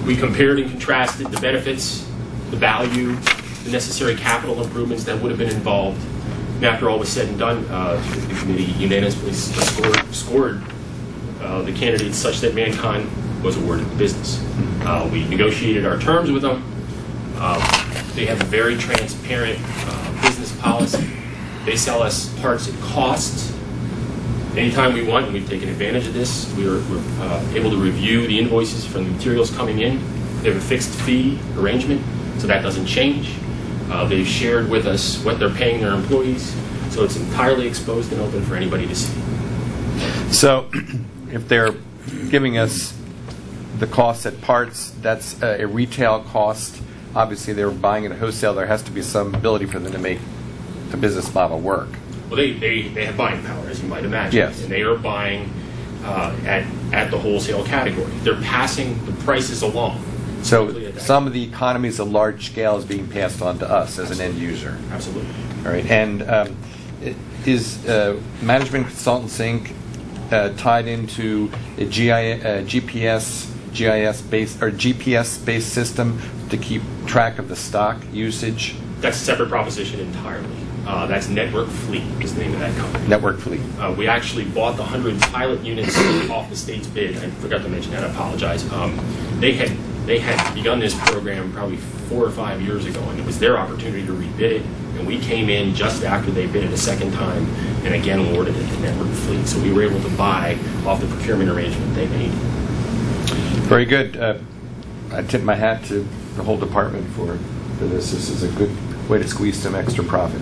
We compared and contrasted the benefits, the value, the necessary capital improvements that would have been involved. And after all was said and done, uh, the committee unanimously scored, scored uh, the candidates such that Mankind was awarded the business. Uh, we negotiated our terms with them. Uh, they have a very transparent uh, business policy. They sell us parts at cost. Anytime we want, and we've taken advantage of this, we are we're, uh, able to review the invoices from the materials coming in. They have a fixed fee arrangement, so that doesn't change. Uh, they've shared with us what they're paying their employees, so it's entirely exposed and open for anybody to see. So if they're giving us the costs at parts, that's a retail cost. Obviously, they're buying it at wholesale. There has to be some ability for them to make the business model work. Well, they, they, they have buying power, as you might imagine. Yes. And they are buying uh, at, at the wholesale category. They're passing the prices along. So some of the economies of large scale is being passed on to us as an end user. Absolutely. All right. And um, is uh, Management Consultants, Incorporated uh, tied into a G I, uh, G P S, G I S based or G P S based system to keep track of the stock usage? That's a separate proposition entirely. Uh, that's Network Fleet is the name of that company. Network Fleet. Uh, we actually bought the one hundred pilot units off the state's bid. I forgot to mention that. I apologize. Um, they had they had begun this program probably four or five years ago, and it was their opportunity to rebid it. And we came in just after they bid it a second time, and again awarded it to Network Fleet. So we were able to buy off the procurement arrangement they made. Very good. Uh, I tip my hat to the whole department for for this. This is a good way to squeeze some extra profit.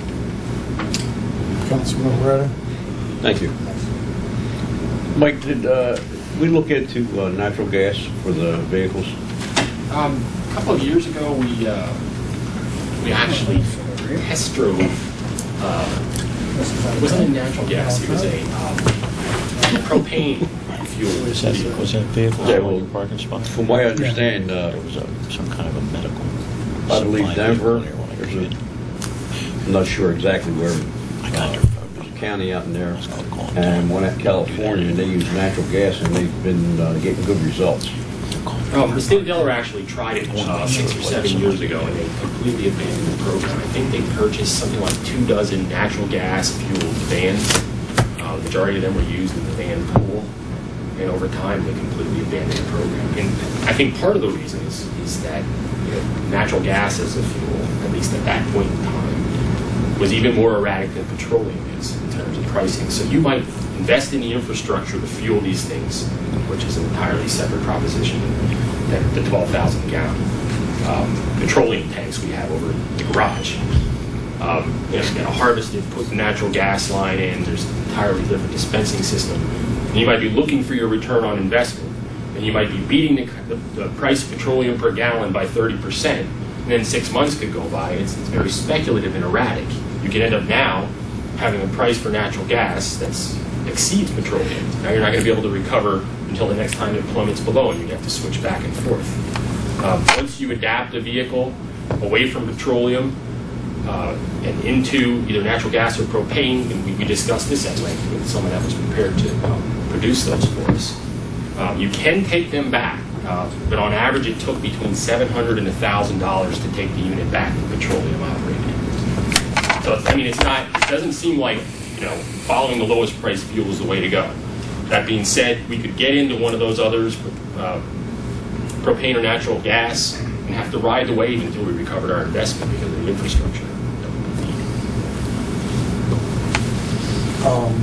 Councilman Loretta? Thank you. Mike, did uh, we look into uh, natural gas for the vehicles? Um, a couple of years ago, we uh, we actually test drove. Uh, it wasn't a natural gas; it was a um, propane fuel. Was that, was that vehicle Yeah, on well, your parking spot? From what I understand, uh, There was a, some kind of a medical. I believe supply Denver. vehicle there when I There's came a, in. I'm not sure exactly where. I got their uh, There's a county out in there, and one at California. They use natural gas, and they've been uh, getting good results. Um, the state of Delaware actually tried it uh, six or seven years ago, and they completely abandoned the program. I think they purchased something like two dozen natural gas fueled vans. Uh, the majority of them were used in the van pool, and over time they completely abandoned the program. And I think part of the reason is, is that you know, natural gas as a fuel, at least at that point in time, was even more erratic than petroleum is in terms of pricing. So you might invest in the infrastructure to fuel these things, which is an entirely separate proposition than the twelve thousand gallon um, petroleum tanks we have over the garage. Um, you know, you got to harvest it, put the natural gas line in, there's an entirely different dispensing system. And you might be looking for your return on investment, and you might be beating the, the, the price of petroleum per gallon by thirty percent, and then six months could go by. It's, it's very speculative and erratic. You could end up now having a price for natural gas that's exceeds petroleum. Now you're not going to be able to recover until the next time it plummets below, and you have to switch back and forth. Um, once you adapt a vehicle away from petroleum uh, and into either natural gas or propane, and we, we discussed this at length with someone that was prepared to um, produce those for us, um, you can take them back. Uh, but on average, it took between seven hundred dollars and one thousand dollars to take the unit back to petroleum operated. So, I mean, it's not, it doesn't seem like, you know, following the lowest price fuel is the way to go. That being said, we could get into one of those others, uh, propane or natural gas, and have to ride the wave until we recovered our investment because of the infrastructure that we need. Um,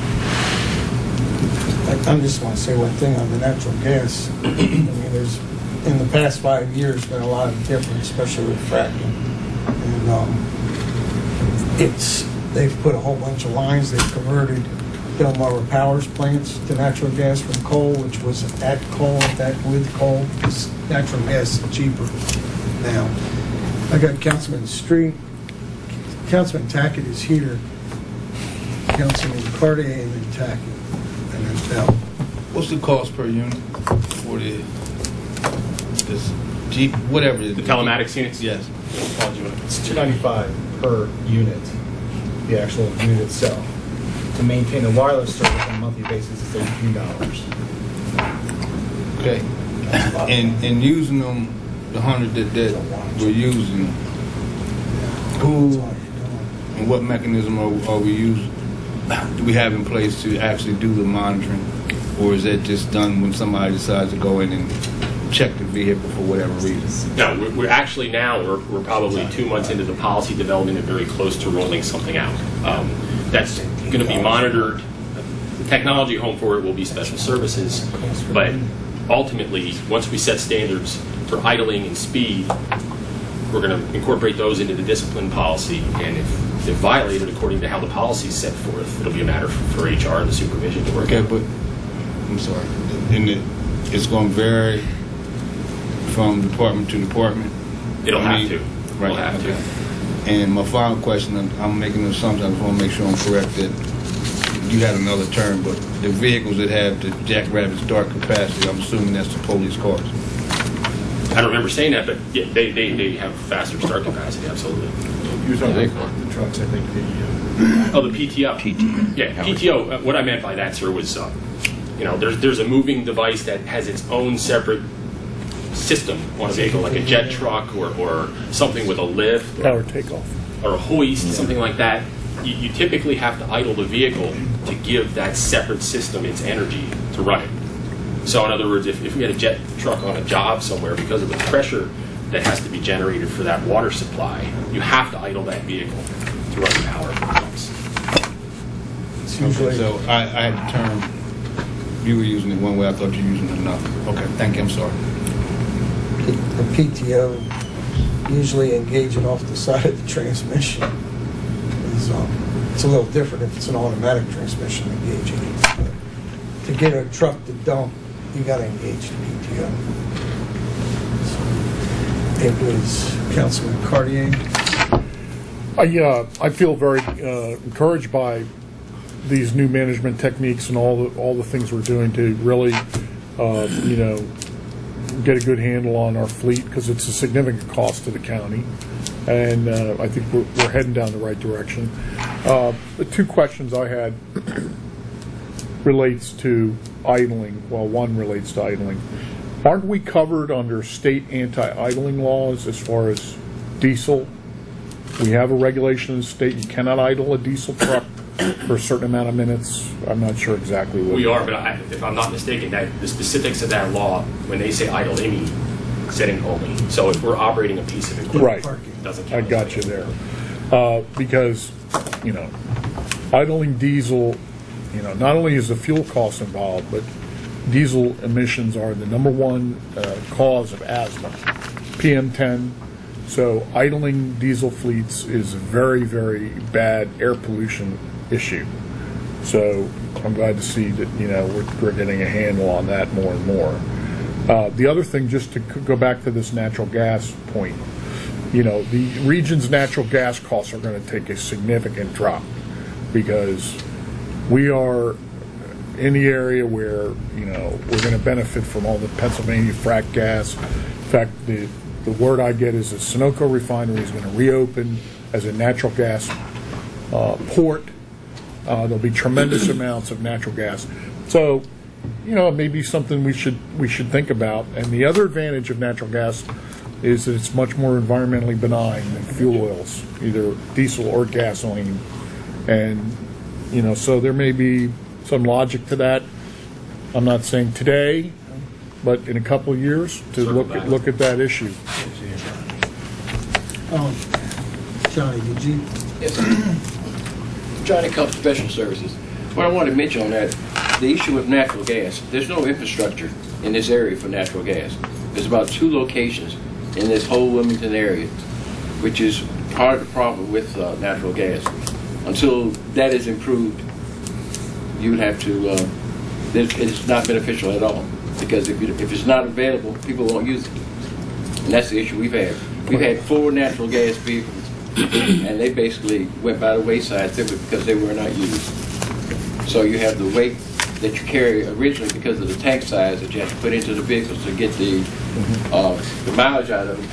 I, I just want to say one thing on the natural gas. I mean, there's, in the past five years, been a lot of difference, especially with fracking. And um, it's, they've put a whole bunch of lines, they've converted Delmarva Power's plants to natural gas from coal, which was at coal, at that with coal, because natural gas is cheaper now. I got Councilman Street, Councilman Tackett is here, Councilman Cartier, and then Tackett, and then Bell. What's the cost per unit for the this Jeep, whatever it is? The telematics units? Yes. It's two ninety-five per unit, the actual unit itself. To maintain the wireless service on a monthly basis is eighteen dollars. Okay. And, and using them, the hundred that, that we're using, who and what mechanism are, are we using, do we have in place to actually do the monitoring? Or is that just done when somebody decides to go in and check the vehicle for whatever reason? No, we're, we're actually now, we're, we're probably two months into the policy development and very close to rolling something out. Um, that's going to be monitored. The technology home for it will be special services, but ultimately, once we set standards for idling and speed, we're going to incorporate those into the discipline policy, and if they're violated according to how the policy is set forth, it'll be a matter for, for H R and the supervision to work Okay, out. but, I'm sorry, and it, it's going to vary from department to department? It'll I have mean, to. Right, It'll have okay. to. And my final question, I'm, I'm making an assumption, I just want to make sure I'm correct, that you had another term, but the vehicles that have the Jackrabbit start capacity, I'm assuming that's the police cars. I don't remember saying that, but yeah, they, they, they have faster start capacity, absolutely. You're talking about the trucks, I think, the... Oh, the P T O. P T O. Yeah, P T O. Uh, what I meant by that, sir, was, uh, you know, there's there's a moving device that has its own separate system on a vehicle, like a jet truck or, or something with a lift. Power takeoff. Or a hoist, something like that. You, you typically have to idle the vehicle to give that separate system its energy to run it. So in other words, if, if we had a jet truck on a job somewhere, because of the pressure that has to be generated for that water supply, you have to idle that vehicle to run the power pumps. Okay, so I, I had the term, you were using it one way, I thought you were using it another. Okay, thank you, I'm sorry. The P T O usually engaging off the side of the transmission. Is, um, it's a little different if it's an automatic transmission engaging it. But to get a truck to dump, you got to engage the P T O. So it was Councilman Cartier. I, uh, I feel very uh, encouraged by these new management techniques and all the all the things we're doing to really, uh, you know, get a good handle on our fleet, because it's a significant cost to the county, and uh, I think we're, we're heading down the right direction. Uh, the two questions I had relates to idling. Well, one relates to idling. Aren't we covered under state anti-idling laws as far as diesel? We have a regulation in the state, you cannot idle a diesel truck for a certain amount of minutes. I'm not sure exactly what. We are, but I, if I'm not mistaken, that the specifics of that law, when they say idle, they mean setting only. So if we're operating a piece of equipment, Right. it doesn't I count. got you there. Uh, because, you know, idling diesel, you know, not only is the fuel cost involved, but diesel emissions are the number one uh, cause of asthma, P M ten. So idling diesel fleets is a very, very bad air pollution issue. So I'm glad to see that, you know, we're, we're getting a handle on that more and more. Uh, the other thing, just to c- go back to this natural gas point, you know, the region's natural gas costs are going to take a significant drop, because we are in the area where, you know, we're going to benefit from all the Pennsylvania frack gas. In fact, the the word I get is the Sunoco refinery is going to reopen as a natural gas uh, port. Uh, there'll be tremendous amounts of natural gas. So, you know, it may be something we should we should think about. And the other advantage of natural gas is that it's much more environmentally benign than fuel oils, either diesel or gasoline. And, you know, so there may be some logic to that. I'm not saying today, but in a couple of years to Circle look back. at, look at that issue. Um, Johnny, did you? Yes. Johnny Cup Special Services. What I want to mention on that, the issue with natural gas, there's no infrastructure in this area for natural gas. There's about two locations in this whole Wilmington area, which is part of the problem with uh, natural gas. Until that is improved, you would have to, uh, it's not beneficial at all. Because if, you, if it's not available, people won't use it. And that's the issue we've had. We've had four natural gas vehicles, and they basically went by the wayside simply because they were not used. So you have the weight that you carry originally because of the tank size that you have to put into the vehicles to get the, uh, the mileage out of them.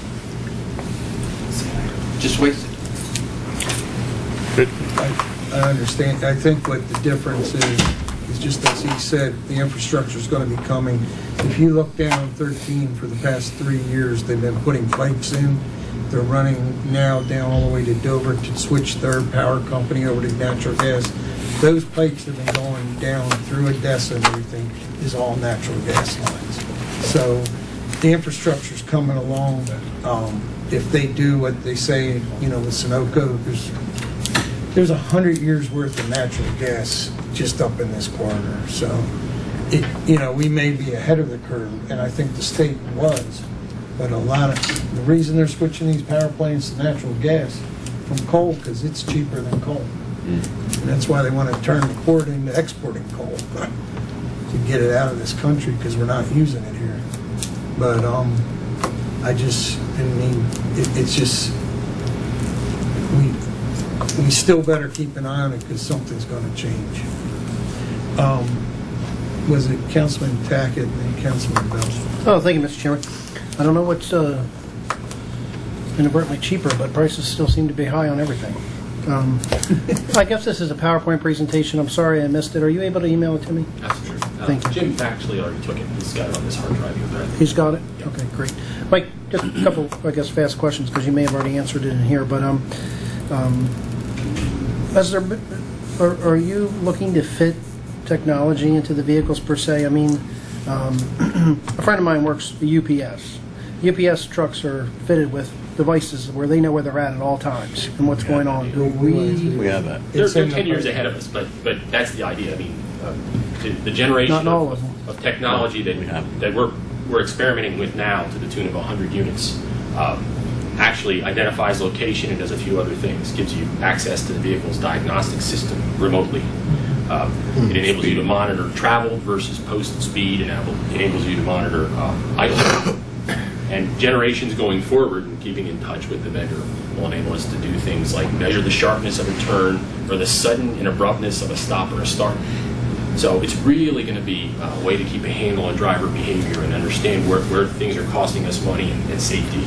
Just wasted. I, I understand. I think what the difference is, is just as he said, the infrastructure's going to be coming. If you look down thirteen for the past three years, they've been putting pipes in. They're running now down all the way to Dover to switch their power company over to natural gas. Those pipes have been going down through Odessa and everything is all natural gas lines. So the infrastructure's coming along. Um, if they do what they say, you know, with Sunoco, there's there's a hundred years worth of natural gas just up in this corridor. So it, you know, we may be ahead of the curve, and I think the state was. But a lot of the reason they're switching these power plants to natural gas from coal because it's cheaper than coal. And that's why they want to turn the port into exporting coal to get it out of this country because we're not using it here. But um, I just, I mean, it, it's just, we we still better keep an eye on it because something's going to change. Um, was it Councilman Tackett and then Councilman Bell? Oh, thank you, Mister Chairman. I don't know what's uh, inadvertently cheaper, but prices still seem to be high on everything. Um, I guess this is a PowerPoint presentation. I'm sorry I missed it. Are you able to email it to me? That's true. Uh, Thank you. Jim actually already took it. He's got it on his hard drive. He He's got it? Okay, great. Mike, just a couple, I guess, fast questions, because you may have already answered it in here, but um, um, has there been, are, are you looking to fit technology into the vehicles per se? I mean, um, a friend of mine works for U P S. U P S trucks are fitted with devices where they know where they're at at all times and what's going on. Do we? We have that. They're, they're ten years ahead of us, but but that's the idea. I mean, uh, the, the generation Not all of, of them. of technology that we have, that we're we're experimenting with now to the tune of one hundred units um, actually identifies location and does a few other things. Gives you access to the vehicle's diagnostic system remotely. Um, it enables you to monitor travel versus posted speed, and enables you to monitor uh, idle. And generations going forward and keeping in touch with the vendor will enable us to do things like measure the sharpness of a turn or the sudden and abruptness of a stop or a start. So it's really going to be a way to keep a handle on driver behavior and understand where, where things are costing us money and, and safety.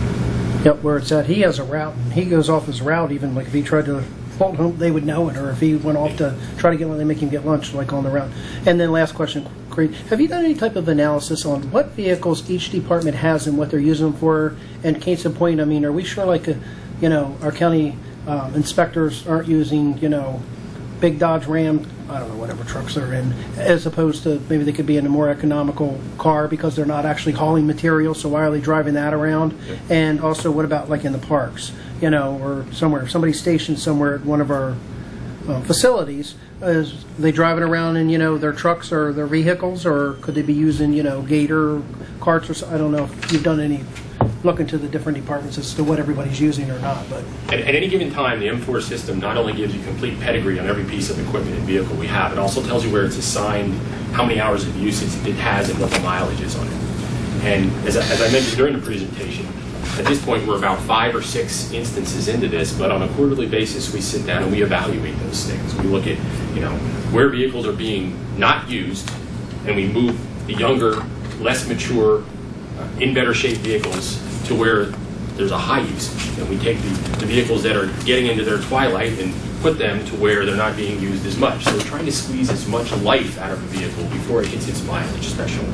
Yep, where it's at. He has a route, and he goes off his route even, like if he tried to fold home, they would know it, or if he went off to try to get one, they make him get lunch, like on the route. And then last question, great. Have you done any type of analysis on what vehicles each department has and what they're using them for? And case in point, I mean, are we sure like, a, you know, our county um, inspectors aren't using, you know, big Dodge Ram, I don't know, whatever trucks they're in, as opposed to maybe they could be in a more economical car because they're not actually hauling material, so why are they driving that around? Yep. And also, what about like in the parks, you know, or somewhere, if somebody's stationed somewhere at one of our uh, facilities, is they driving around in, you know, their trucks or their vehicles, or could they be using, you know, Gator carts or so? I don't know if you've done any look into the different departments as to what everybody's using or not. But At, at any given time, the M four system not only gives you complete pedigree on every piece of equipment and vehicle we have, it also tells you where it's assigned, how many hours of usage it has, and what the mileage is on it. And as I, as I mentioned during the presentation, at this point we're about five or six instances into this, but on a quarterly basis we sit down and we evaluate those things. We look at, you know, where vehicles are being not used, and we move the younger, less mature, uh, in better shape vehicles to where there's a high usage. And we take the, the vehicles that are getting into their twilight and put them to where they're not being used as much. So we're trying to squeeze as much life out of a vehicle before it hits its mileage, especially.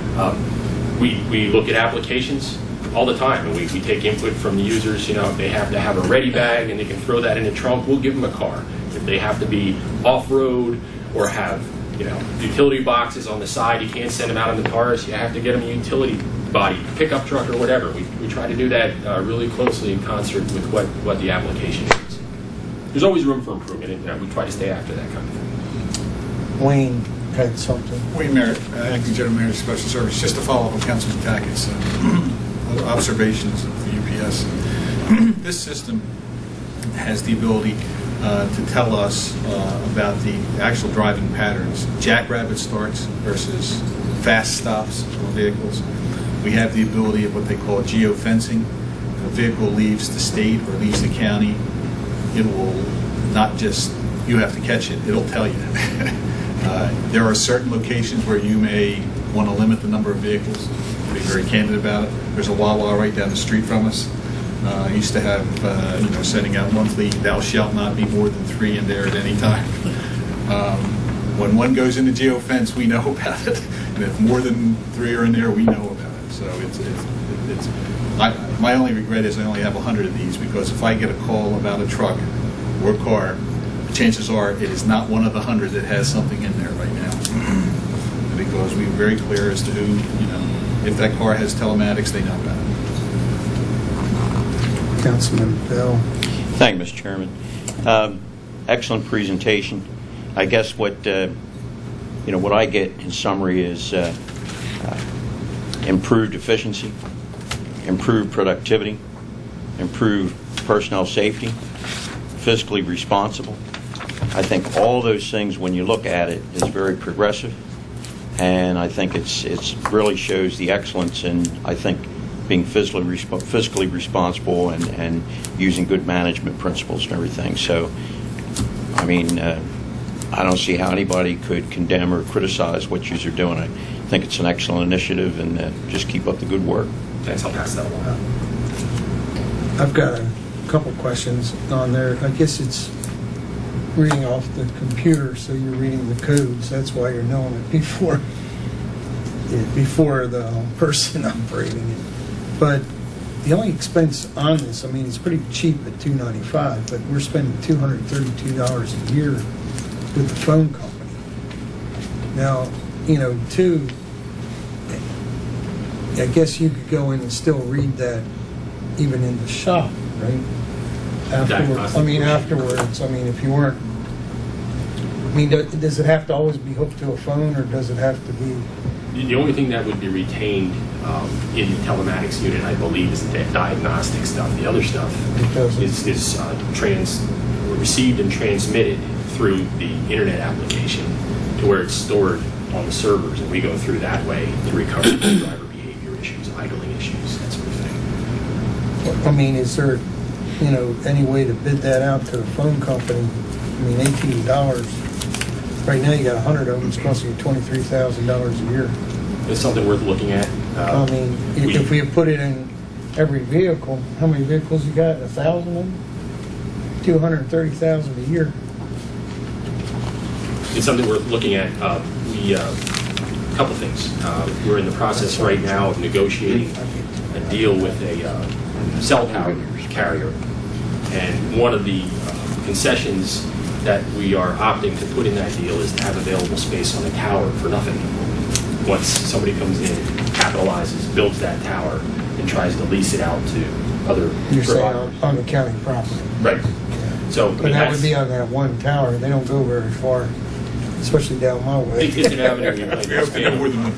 Um, we, we look at applications all the time, and we, we take input from the users. You know, if they have to have a ready bag and they can throw that in the trunk, we'll give them a car. If they have to be off-road or have, you know, utility boxes on the side, you can't send them out in the cars, you have to get them a utility body, pickup truck or whatever. We, we try to do that uh, really closely in concert with what, what the application is. There's always room for improvement, and uh, we try to stay after that kind of thing. Wayne had something. Wayne Merritt, uh, Acting General Manager, Special Service. Just to follow up on Councilman Tackett's uh, observations for U P S. This system has the ability uh, to tell us uh, about the actual driving patterns, jackrabbit starts versus fast stops for vehicles. We have the ability of what they call geofencing. If a vehicle leaves the state or leaves the county, it will not just, you have to catch it, it'll tell you. uh, there are certain locations where you may want to limit the number of vehicles, be very candid about it. There's a Wawa right down the street from us. Uh, I used to have, uh, you know, sending out monthly, thou shalt not be more than three in there at any time. Um, when one goes into geofence, we know about it, and if more than three are in there, we know about it. So it's, it's, it's I, my only regret is I only have one hundred of these, because if I get a call about a truck or car, chances are it is not one of the one hundred that has something in there right now. Because we're very clear as to who, you know, if that car has telematics, they know about it. Councilman Bell. Thank you, Mister Chairman. Um, excellent presentation. I guess what uh, you know what I get in summary is uh, uh, improved efficiency, improved productivity, improved personnel safety, fiscally responsible. I think all those things, when you look at it, is very progressive, and I think it's it's really shows the excellence in, I think, being fiscally resp- fiscally responsible and, and using good management principles and everything. So, I mean, uh, I don't see how anybody could condemn or criticize what you are doing. I think it's an excellent initiative, and uh, just keep up the good work. Thanks, I'll pass that along. I've got a couple questions on there. I guess it's reading off the computer, so you're reading the codes. That's why you're knowing it before before the person operating it. But the only expense on this, I mean, it's pretty cheap at two ninety-five, but we're spending two hundred thirty-two dollars a year with the phone company. Now, you know, two, I guess you could go in and still read that even in the shop, right? Afterwards, I mean, afterwards, I mean, if you weren't, I mean, do- does it have to always be hooked to a phone, or does it have to be? The only thing that would be retained um, in the telematics unit, I believe, is the diagnostic stuff. The other stuff is, is uh, trans received and transmitted through the internet application to where it's stored on the servers, and we go through that way to recover from driver behavior issues, idling issues, that sort of thing. I mean, is there, you know, any way to bid that out to the phone company? I mean, eighteen dollars. Right now, you got a hundred of them. It's costing you twenty-three thousand dollars a year. It's something worth looking at. Uh, I mean, if we- if we put it in every vehicle, how many vehicles you got? A thousand of them? Two hundred thirty thousand a year. It's something worth looking at. Uh, we, uh, a couple things. Uh, we're in the process right now of negotiating a deal with a uh, cell tower carrier, and one of the uh, concessions that we are opting to put in that deal is to have available space on the tower for nothing. Once somebody comes in, capitalizes, builds that tower, and tries to lease it out to other You're saying providers. on, on the county property. Right. So, I But mean, that that's- would be on that one tower. They don't go very far, especially down my way. It- it's an avenue you might expand. more than one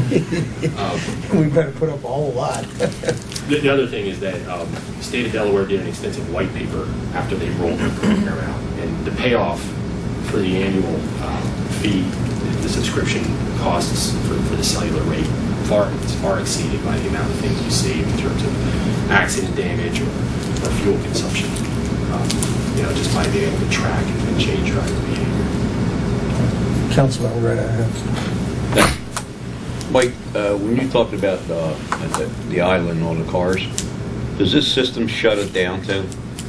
tower. We better put up a whole lot. The, the other thing is that um, the state of Delaware did an extensive white paper after they rolled the program out, and the payoff for the annual uh, fee, the subscription costs for, for the cellular rate, far it's far exceeded by the amount of things you save in terms of accident damage or, or fuel consumption. Um, you know, just by being able to track and, and change driver behavior. Councilman Loretta has. Mike, uh, when you talked about uh, the, the island on the cars, does this system shut it down too?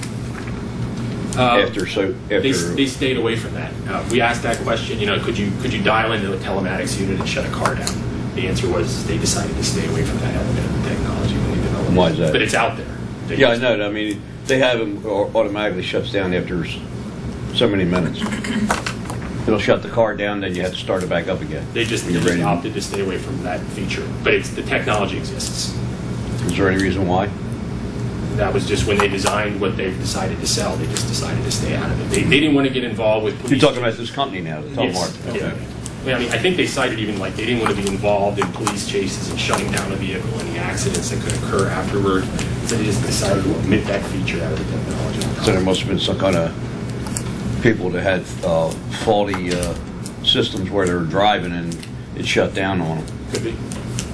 Uh, after so after They, they stayed away from that. Uh, we asked that question, you know, could you could you dial into a telematics unit and shut a car down? The answer was they decided to stay away from that element of the technology when they developed it. Why is that? But it's out there. They yeah, I just- know. I mean, they have them automatically shuts down after s- so many minutes. It'll shut the car down, then you have to start it back up again. They just, when they you're just ready. opted to stay away from that feature. But it's the technology exists. Is there any reason why? That was just when they designed what they decided to sell. They just decided to stay out of it. They, they didn't want to get involved with You're police. talking about this company now, the Yes, Telmart. yeah. Yeah, I mean, I think they cited even like they didn't want to be involved in police chases and shutting down a vehicle, any accidents that could occur afterward. So they just decided to omit that feature out of the technology. So there must have been some kind of people that had uh, faulty uh, systems where they were driving and it shut down on them. Could be.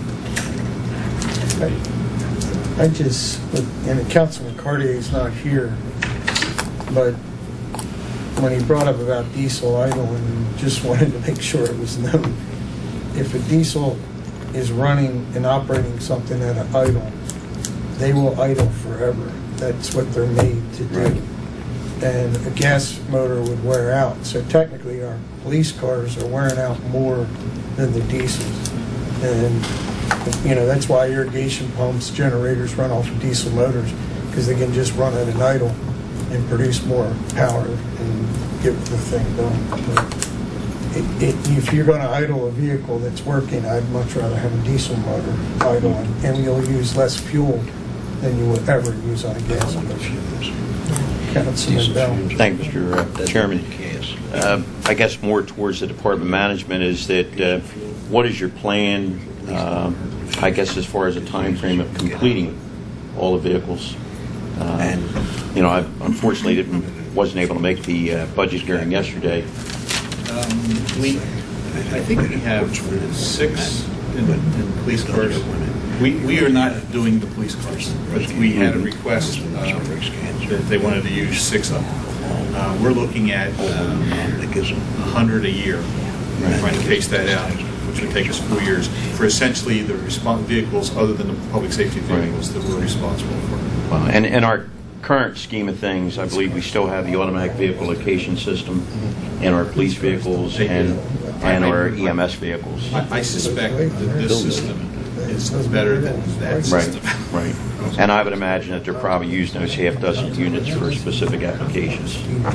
I just, and Councilman Cartier's not here, but when he brought up about diesel idling, just wanted to make sure it was known. If a diesel is running and operating something at an idle, they will idle forever. That's what they're made to do. and a gas motor would wear out. So technically, our police cars are wearing out more than the diesels. And, you know, that's why irrigation pumps, generators run off of diesel motors, because they can just run at an idle and produce more power and get the thing done. But it, it, if you're going to idle a vehicle that's working, I'd much rather have a diesel motor idling, and you'll use less fuel than you would ever use on a gas motor. Councilman Bell. Thank you, Mister Uh, Chairman. Uh, I guess more towards the department management is that uh, what is your plan, uh, I guess, as far as a time frame of completing all the vehicles? Uh, you know, I unfortunately didn't, wasn't able to make the uh, budget hearing yesterday. Um, we, I think we have six in, in police cars. We, we are not doing the police cars, but we had a request uh, that they wanted to use six of them. Uh, we're looking at um, one hundred a year. We're trying to pace that out, which would take us four years for essentially the response vehicles other than the public safety vehicles that we're responsible for. Well, and in our current scheme of things, I believe we still have the automatic vehicle location system in our police vehicles and and our E M S vehicles. I, I suspect that this system is better than that system. Right, right. And I would imagine that they're probably using those half dozen units for specific applications.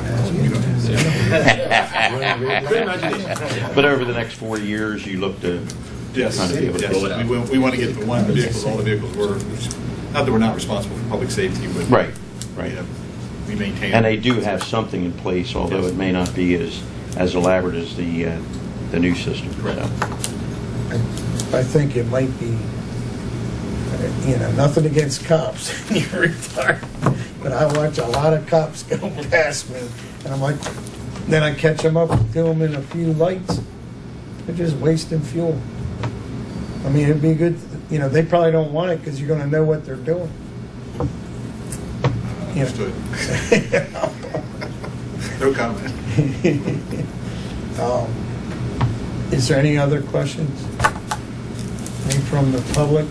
But over the next four years, you look to yes, kind of be able to yes. build it out. We, we want to get the one vehicles, all the vehicles were, not that we're not responsible for public safety, but right, right. You know, we maintain. And they do have something in place, although yes. it may not be as as elaborate as the uh, the new system. Correct. So. I think it might be, you know, nothing against cops. You're retired. But I watch a lot of cops go past me, and I'm like, then I catch them up and do them in a few lights. They're just wasting fuel. I mean, it'd be good, you know, they probably don't want it because you're going to know what they're doing. Understood. No comment. um, is there any other questions? Any from the public?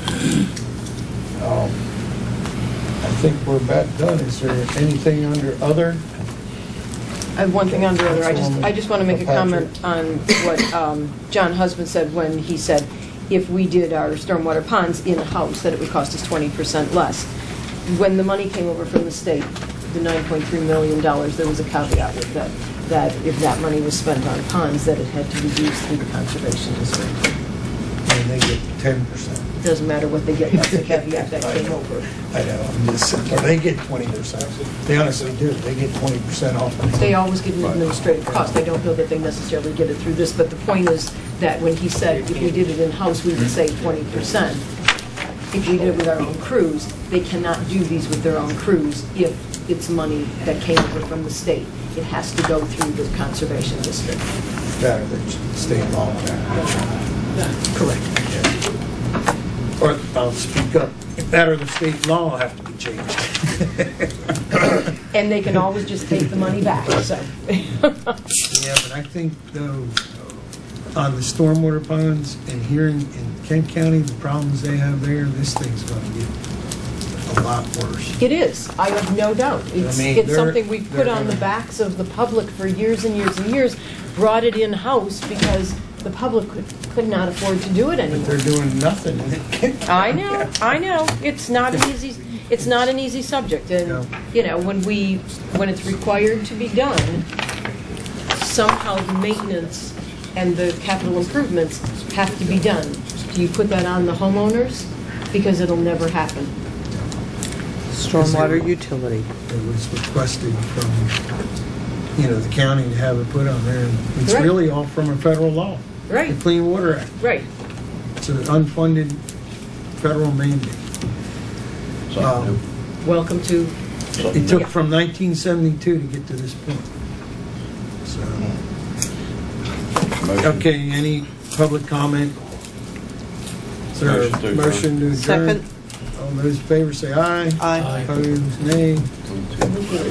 Um, I think we're about done. Is there anything under other? I have one thing under other. I just, I just want to make a comment on what um, John Husband said when he said if we did our stormwater ponds in-house, that it would cost us twenty percent less. When the money came over from the state, the nine point three million dollars, there was a caveat with that, that if that money was spent on ponds, that it had to be used through the conservation district. And they get ten percent. It doesn't matter what they get, that's the caveat that came over. I know, I'm just saying, well, they get twenty percent. They honestly do. They get twenty percent off. They always get an administrative cost. I don't know that they necessarily get it through this, but the point is that when he said if we did it in-house, we would save twenty percent. If we did it with our own crews, they cannot do these with their own crews if it's money that came over from the state. It has to go through the conservation district. Better than state law. Correct. Or I'll speak up. That or the state law will have to be changed. And they can always just take the money back, so. Yeah, but I think though, on the stormwater ponds and here in, in Kent County, the problems they have there, this thing's going to get a lot worse. It is. I have no doubt. It's, I mean, it's they're- something we've put they're on the gonna- backs of the public for years and years and years, brought it in-house because the public could, could not afford to do it anymore. They're doing nothing. I know, I know. It's not an easy, it's not an easy subject. And, you know, when we, when it's required to be done, somehow the maintenance and the capital improvements have to be done. Do you put that on the homeowners? Because it'll never happen. Stormwater utility. It was requested from, you know, the county to have it put on there. And it's Right. really all from a federal law. Right. The Clean Water Act. Right. It's an unfunded federal mandate. Um, Welcome to. It took from nineteen seventy-two to get to this point. So, okay, any public comment? Is there Motion to a adjourn. motion to adjourn? Second. All those in favor say aye. Aye. Opposed, nay.